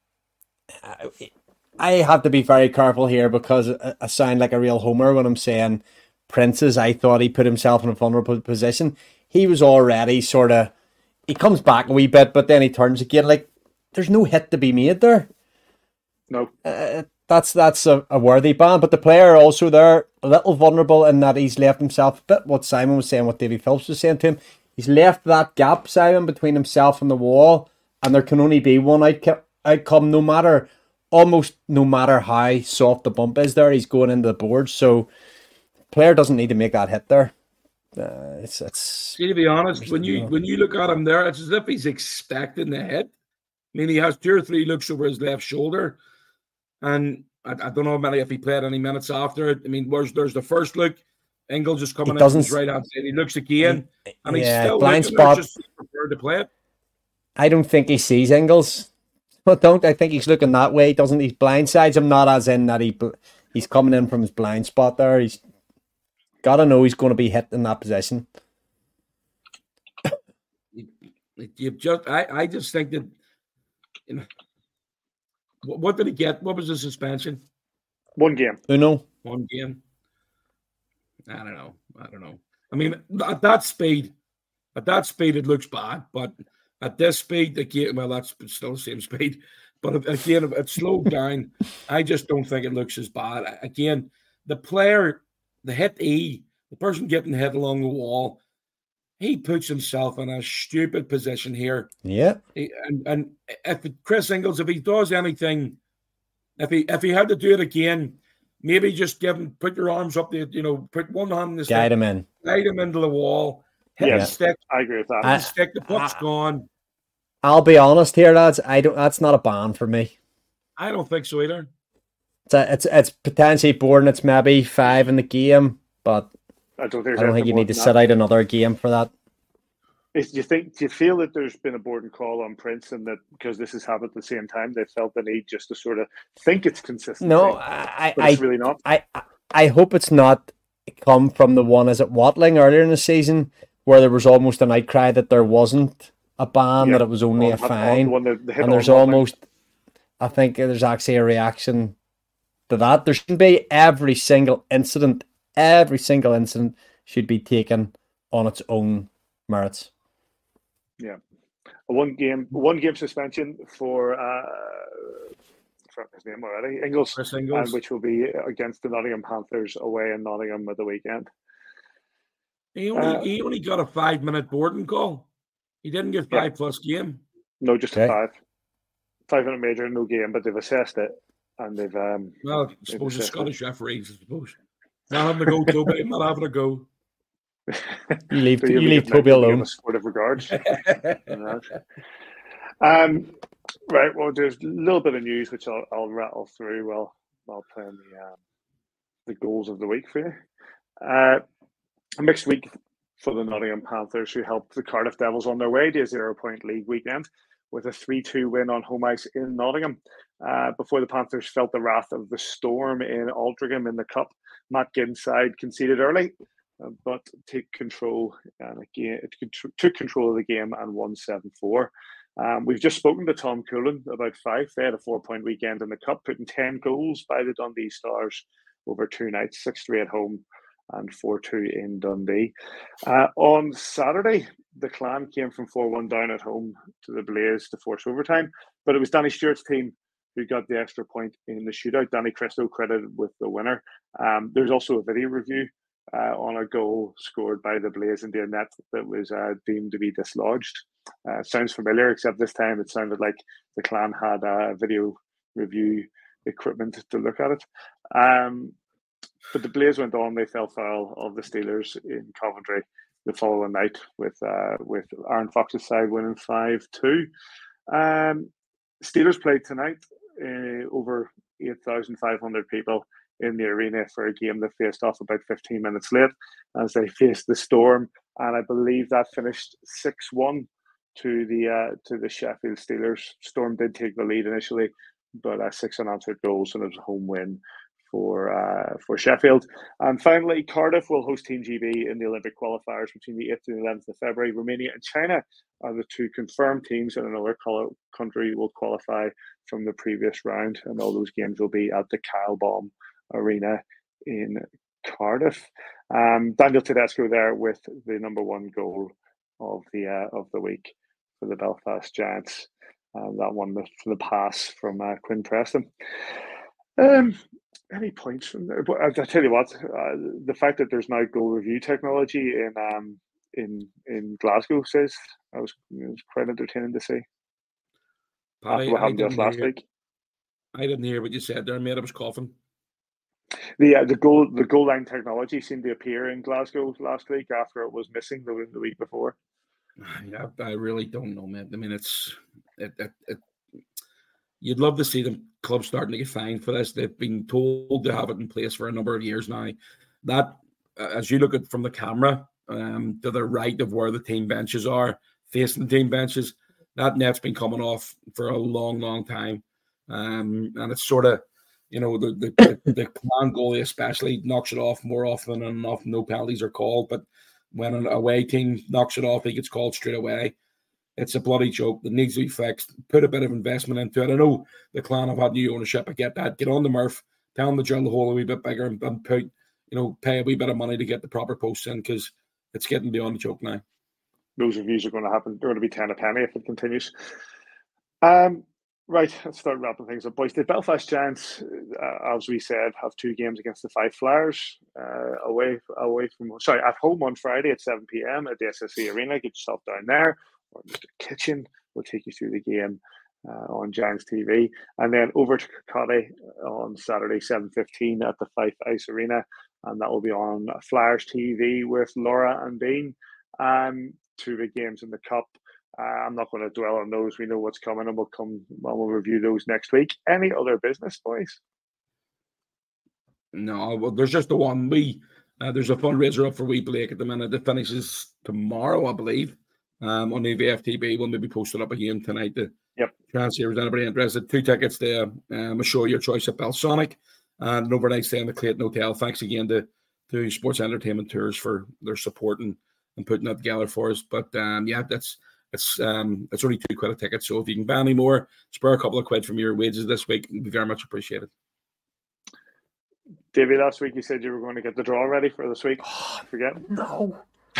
I have to be very careful here because I sound like a real homer when I'm saying Prince's. I thought he put himself in a vulnerable position. He was already sort of. He comes back a wee bit, but then he turns again. Like there's no hit to be made there. No. Uh, that's that's a, a worthy ban, but the player also there a little vulnerable in that he's left himself a bit. What Simon was saying, what Davy Phillips was saying to him, he's left that gap, Simon, between himself and the wall, and there can only be one outcome. Outcome, no matter almost no matter how soft the bump is. There, he's going into the board, so the player doesn't need to make that hit there. Uh, it's it's. See, to be honest, when you when you look at him there, it's as if he's expecting the hit. I mean, he has two or three looks over his left shoulder. And I, I don't know many if he played any minutes after it. I mean, where's there's the first look, Ingles is coming in from his right hand side. He looks again, and he's yeah, still blind looking there, spot. just prepared to play it. I don't think he sees Ingles. But don't I think he's looking that way? Doesn't he? Blindsides him, not as in that he he's coming in from his blind spot there. He's got to know he's going to be hit in that position. You, you just, I, I just think that. You know, what, what did he get? What was the suspension? One game. Who know? One game. I don't know. I don't know. I mean, at that speed, at that speed, it looks bad. But at this speed, again, well, that's still the same speed. But again, if it's slowed down, I just don't think it looks as bad. Again, the player, the hit E, the person getting hit along the wall, he puts himself in a stupid position here. Yeah. He, and and if Chris Ingles, if he does anything, if he if he had to do it again, maybe just give him, put your arms up there, you know, put one hand in the stick, guide him in, guide him into the wall, hit yeah, the stick. I agree with that. I, the stick, the puck's I, gone. I'll be honest here, lads. I don't. That's not a ban for me. I don't think so either. It's a, it's it's potentially boring. It's maybe five in the game, but I don't think, I don't think you need to that. sit out another game for that. Is, do you think? Do you feel that there's been a board and call on Prince, and that because this has happened at the same time, they felt the need just to sort of think it's consistent? No, I, but I, it's really not. I, I hope it's not come from the one is it Watling earlier in the season where there was almost an outcry that there wasn't a ban, yeah, that it was only on, a fine, on, on the, the and there's almost, I think there's actually a reaction to that. There should be every single incident, every single incident should be taken on its own merits. Yeah, a one game, one game suspension for uh, for his name already, Ingles, Chris Ingles, and which will be against the Nottingham Panthers away in Nottingham at the weekend. He only uh, he only got a five minute boarding call. He didn't get five yeah. plus game. No, just okay. a five. Five minute major, no game, but they've assessed it and they've um. Well, I suppose the Scottish it. referees, I suppose, not having a go, Toby, not having a go. You leave, you leave Toby alone. Sportive regards. um, right. Well, there's a little bit of news which I'll, I'll rattle through while while playing the um, the goals of the week for you. Uh, a mixed week for the Nottingham Panthers, who helped the Cardiff Devils on their way to a zero-point league weekend with a three two win on home ice in Nottingham. Uh, before the Panthers felt the wrath of the Storm in Altrincham in the Cup, Matt Ginn's side conceded early, uh, but took control and again it contr- took control of the game and won seven four. Um, we've just spoken to Tom Coolan about Fife. They had a four-point weekend in the Cup, putting ten goals by the Dundee Stars over two nights, six three at home and four two in Dundee. Uh, on Saturday, the Clan came from four one down at home to the Blaze to force overtime, but it was Danny Stewart's team who got the extra point in the shootout. Danny Christo credited with the winner. Um, there's also a video review uh, on a goal scored by the Blaze in their net that was uh, deemed to be dislodged. Uh, sounds familiar, except this time it sounded like the Clan had a video review equipment to look at it. Um, But the Blaze went on. They fell foul of the Steelers in Coventry the following night with uh, with Aaron Fox's side winning five two. Um, Steelers played tonight. Uh, over eight thousand five hundred people in the arena for a game that faced off about fifteen minutes late as they faced the Storm. And I believe that finished six one to the uh, to the Sheffield Steelers. Storm did take the lead initially, but uh, six unanswered goals, and it was a home win for uh, for Sheffield. And finally, Cardiff will host Team G B in the Olympic qualifiers between the eighth and the eleventh of February. Romania and China are the two confirmed teams, and another country will qualify from the previous round. And all those games will be at the Kyle Baum Arena in Cardiff. Um, Daniel Tedesco there with the number one goal of the uh, of the week for the Belfast Giants. Uh, that one for the pass from uh, Quinn Preston. Um, any points from there? But I tell you what, uh, the fact that there's now goal review technology in um in in Glasgow says I was it was quite entertaining to see. Paddy, After what happened to us last hear, week. I didn't hear what you said there, mate. I was coughing. The uh, the goal the goal line technology seemed to appear in Glasgow last week after it was missing the, the week before. Yeah, I really don't know, man. I mean, it's it, it, it, you'd love to see the club starting to get fined for this. They've been told to have it in place for a number of years now. That, as you look at from the camera, um, to the right of where the team benches are, facing the team benches, that net's been coming off for a long, long time. Um, and it's sort of, you know, the the, the, the Clan goalie especially knocks it off more often than enough. No penalties are called, but when an away team knocks it off, he gets called straight away. It's a bloody joke that needs to be fixed. Put a bit of investment into it. I know the Clan have had new ownership. I get that. Get on the Murph. Tell them to drill the hole a wee bit bigger and, and put, you know, pay a wee bit of money to get the proper posts in, because it's getting beyond the joke now. Those reviews are going to happen. They're going to be ten a penny if it continues. Um, right, let's start wrapping things up, boys. The Belfast Giants, uh, as we said, have two games against the Fife Flyers uh, away away from sorry at home on Friday at seven p.m. at the S S C Arena. Get yourself down there. Or Mister Kitchen will take you through the game uh, on Giants T V, and then over to Kirkcaldy on Saturday seven fifteen at the Fife Ice Arena, and that will be on Flyers T V with Laura and Dean. Um, two big games in the Cup. Uh, I'm not going to dwell on those. We know what's coming, and we'll come. Well, we'll review those next week. Any other business, boys? No, well, there's just the one. We uh, there's a fundraiser up for Wee Blake at the minute that finishes tomorrow, I believe, um, on the V F T B. We'll maybe post it up again tonight. To yep. Try and see if there's anybody interested. Two tickets there. Um, a show your choice at Belsonic, and an overnight stay in the Clayton Hotel. Thanks again to to Sports Entertainment Tours for their support and, and putting that together for us. But um, yeah, that's. It's um it's only two quid a ticket, so if you can buy any more, spare a couple of quid from your wages this week, it'd be very much appreciated. Davey, last week you said you were going to get the draw ready for this week. Oh, forget? No.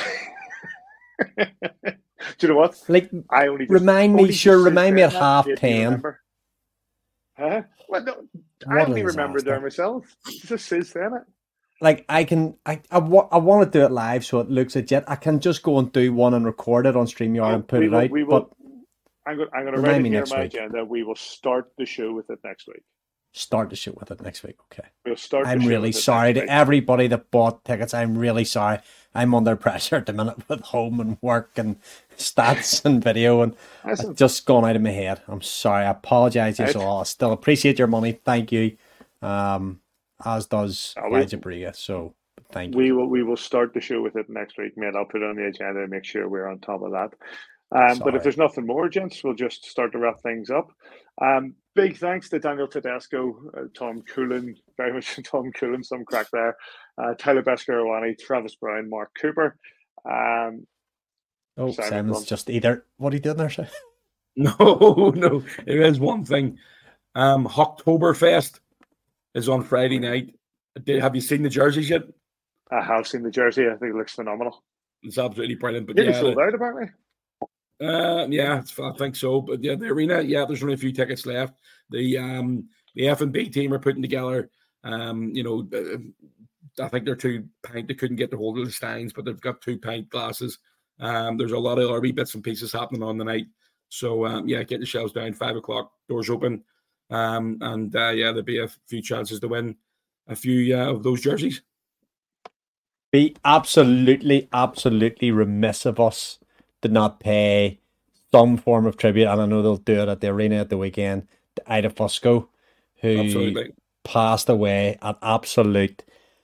Do you know what? Like, I only just, remind me, only sure, remind me at that. half Did you ten. remember? Huh? Well, no, I What only a remember disaster. there myself. It's just says saying it. Like, I can, I, I, wa- I want to do it live so it looks legit. I can just go and do one and record it on StreamYard and put we it will, out. we will, But I'm going, I'm going to remind write it me here next on my week. agenda. We will start the show with it next week. Start the show with it next week, okay? We'll start the I'm show really with it sorry next to week. everybody that bought tickets. I'm really sorry. I'm under pressure at the minute with home and work and stats and video, and it's just gone out of my head. I'm sorry. I apologise to you Right. all. I still appreciate your money. Thank you. Um, as does Uh, we- Elijah Briga. So thank you. We will we will start the show with it next week, mate. I'll put it on the agenda and make sure we're on top of that. Um, but Sorry. if there's nothing more, gents, we'll just start to wrap things up. Um, big thanks to Daniel Tedesco, uh, Tom Coolan, very much Tom Coolan, some crack there, uh, Tyler Bescarowani, Travis Brown, Mark Cooper. Um, Oh, Simon Simon's Blunt. just either. What are you doing there, sir? No, no, there is one thing. Um, Oktoberfest is on Friday night. Did, have you seen the jerseys yet? I have seen the jersey. I think it looks phenomenal. It's absolutely brilliant. But Nearly yeah, sold the- out, apparently. Uh, yeah, it's, I think so. But yeah, the arena, yeah, there's only a few tickets left. The um, the F and B team are putting together, um, you know, uh, I think they're two pint. They couldn't get the hold of the steins, but they've got two pint glasses. Um, there's a lot of other wee bits and pieces happening on the night. So um, yeah, get the shelves down. Five o'clock, doors open, um, and uh, yeah, there'll be a few chances to win a few uh, of those jerseys. Be absolutely, absolutely remiss of us to not pay some form of tribute, and I know they'll do it at the arena at the weekend, to Ida Fusco, who Absolutely. passed away, an absolute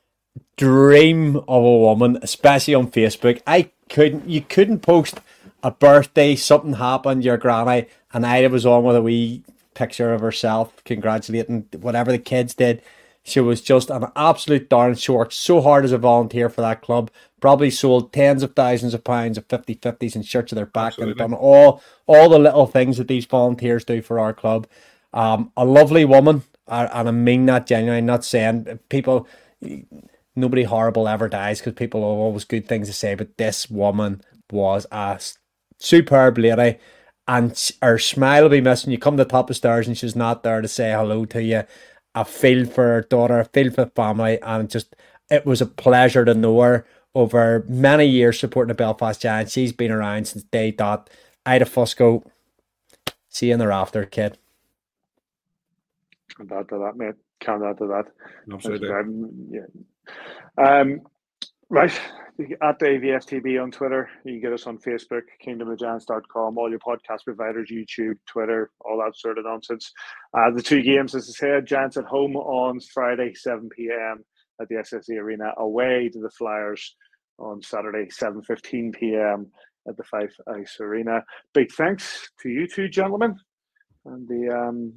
dream of a woman, especially on Facebook. I couldn't, you couldn't post a birthday, something happened, your granny, and Ida was on with a wee picture of herself congratulating whatever the kids did. She was just an absolute darn. She worked so hard as a volunteer for that club. Probably sold tens of thousands of pounds of fifty-fifties and shirts of their back. Absolutely. And done all all the little things that these volunteers do for our club. Um, a lovely woman, and I mean that genuinely. Not saying people, nobody horrible ever dies because people have always good things to say. But this woman was a superb lady, and her smile will be missing. You come to the top of the stairs and she's not there to say hello to you. I feel for her daughter, I feel for the family, and just it was a pleasure to know her over many years supporting the Belfast Giants. She's been around since day dot. Ida Fusco, see you in the rafter, kid. Can't add to that, mate. Can't add to that. Absolutely. Um, yeah. Um, right. At the A V S T B on Twitter. You can get us on Facebook, kingdom of giants dot com, all your podcast providers, YouTube, Twitter, all that sort of nonsense. Uh, the two games, as I said, Giants at home on Friday, seven p.m. at the S S E Arena, away to the Flyers on Saturday, seven fifteen p.m. at the Fife Ice Arena. Big thanks to you two gentlemen. And the um,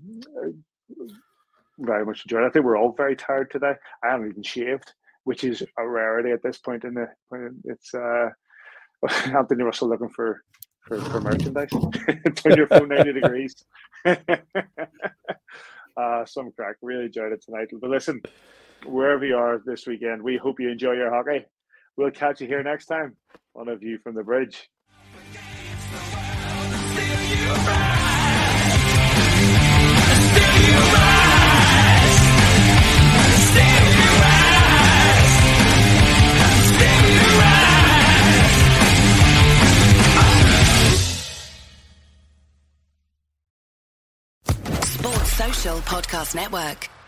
very much enjoyed it. I think we're all very tired today. I haven't even shaved, which is a rarity at this point in the. It's uh, Anthony Russell looking for for, for merchandise. Turn your phone ninety degrees. uh, some crack. Really enjoyed it tonight. But listen, wherever you are this weekend, we hope you enjoy your hockey. We'll catch you here next time on A View from the Bridge. Sports Social Podcast Network.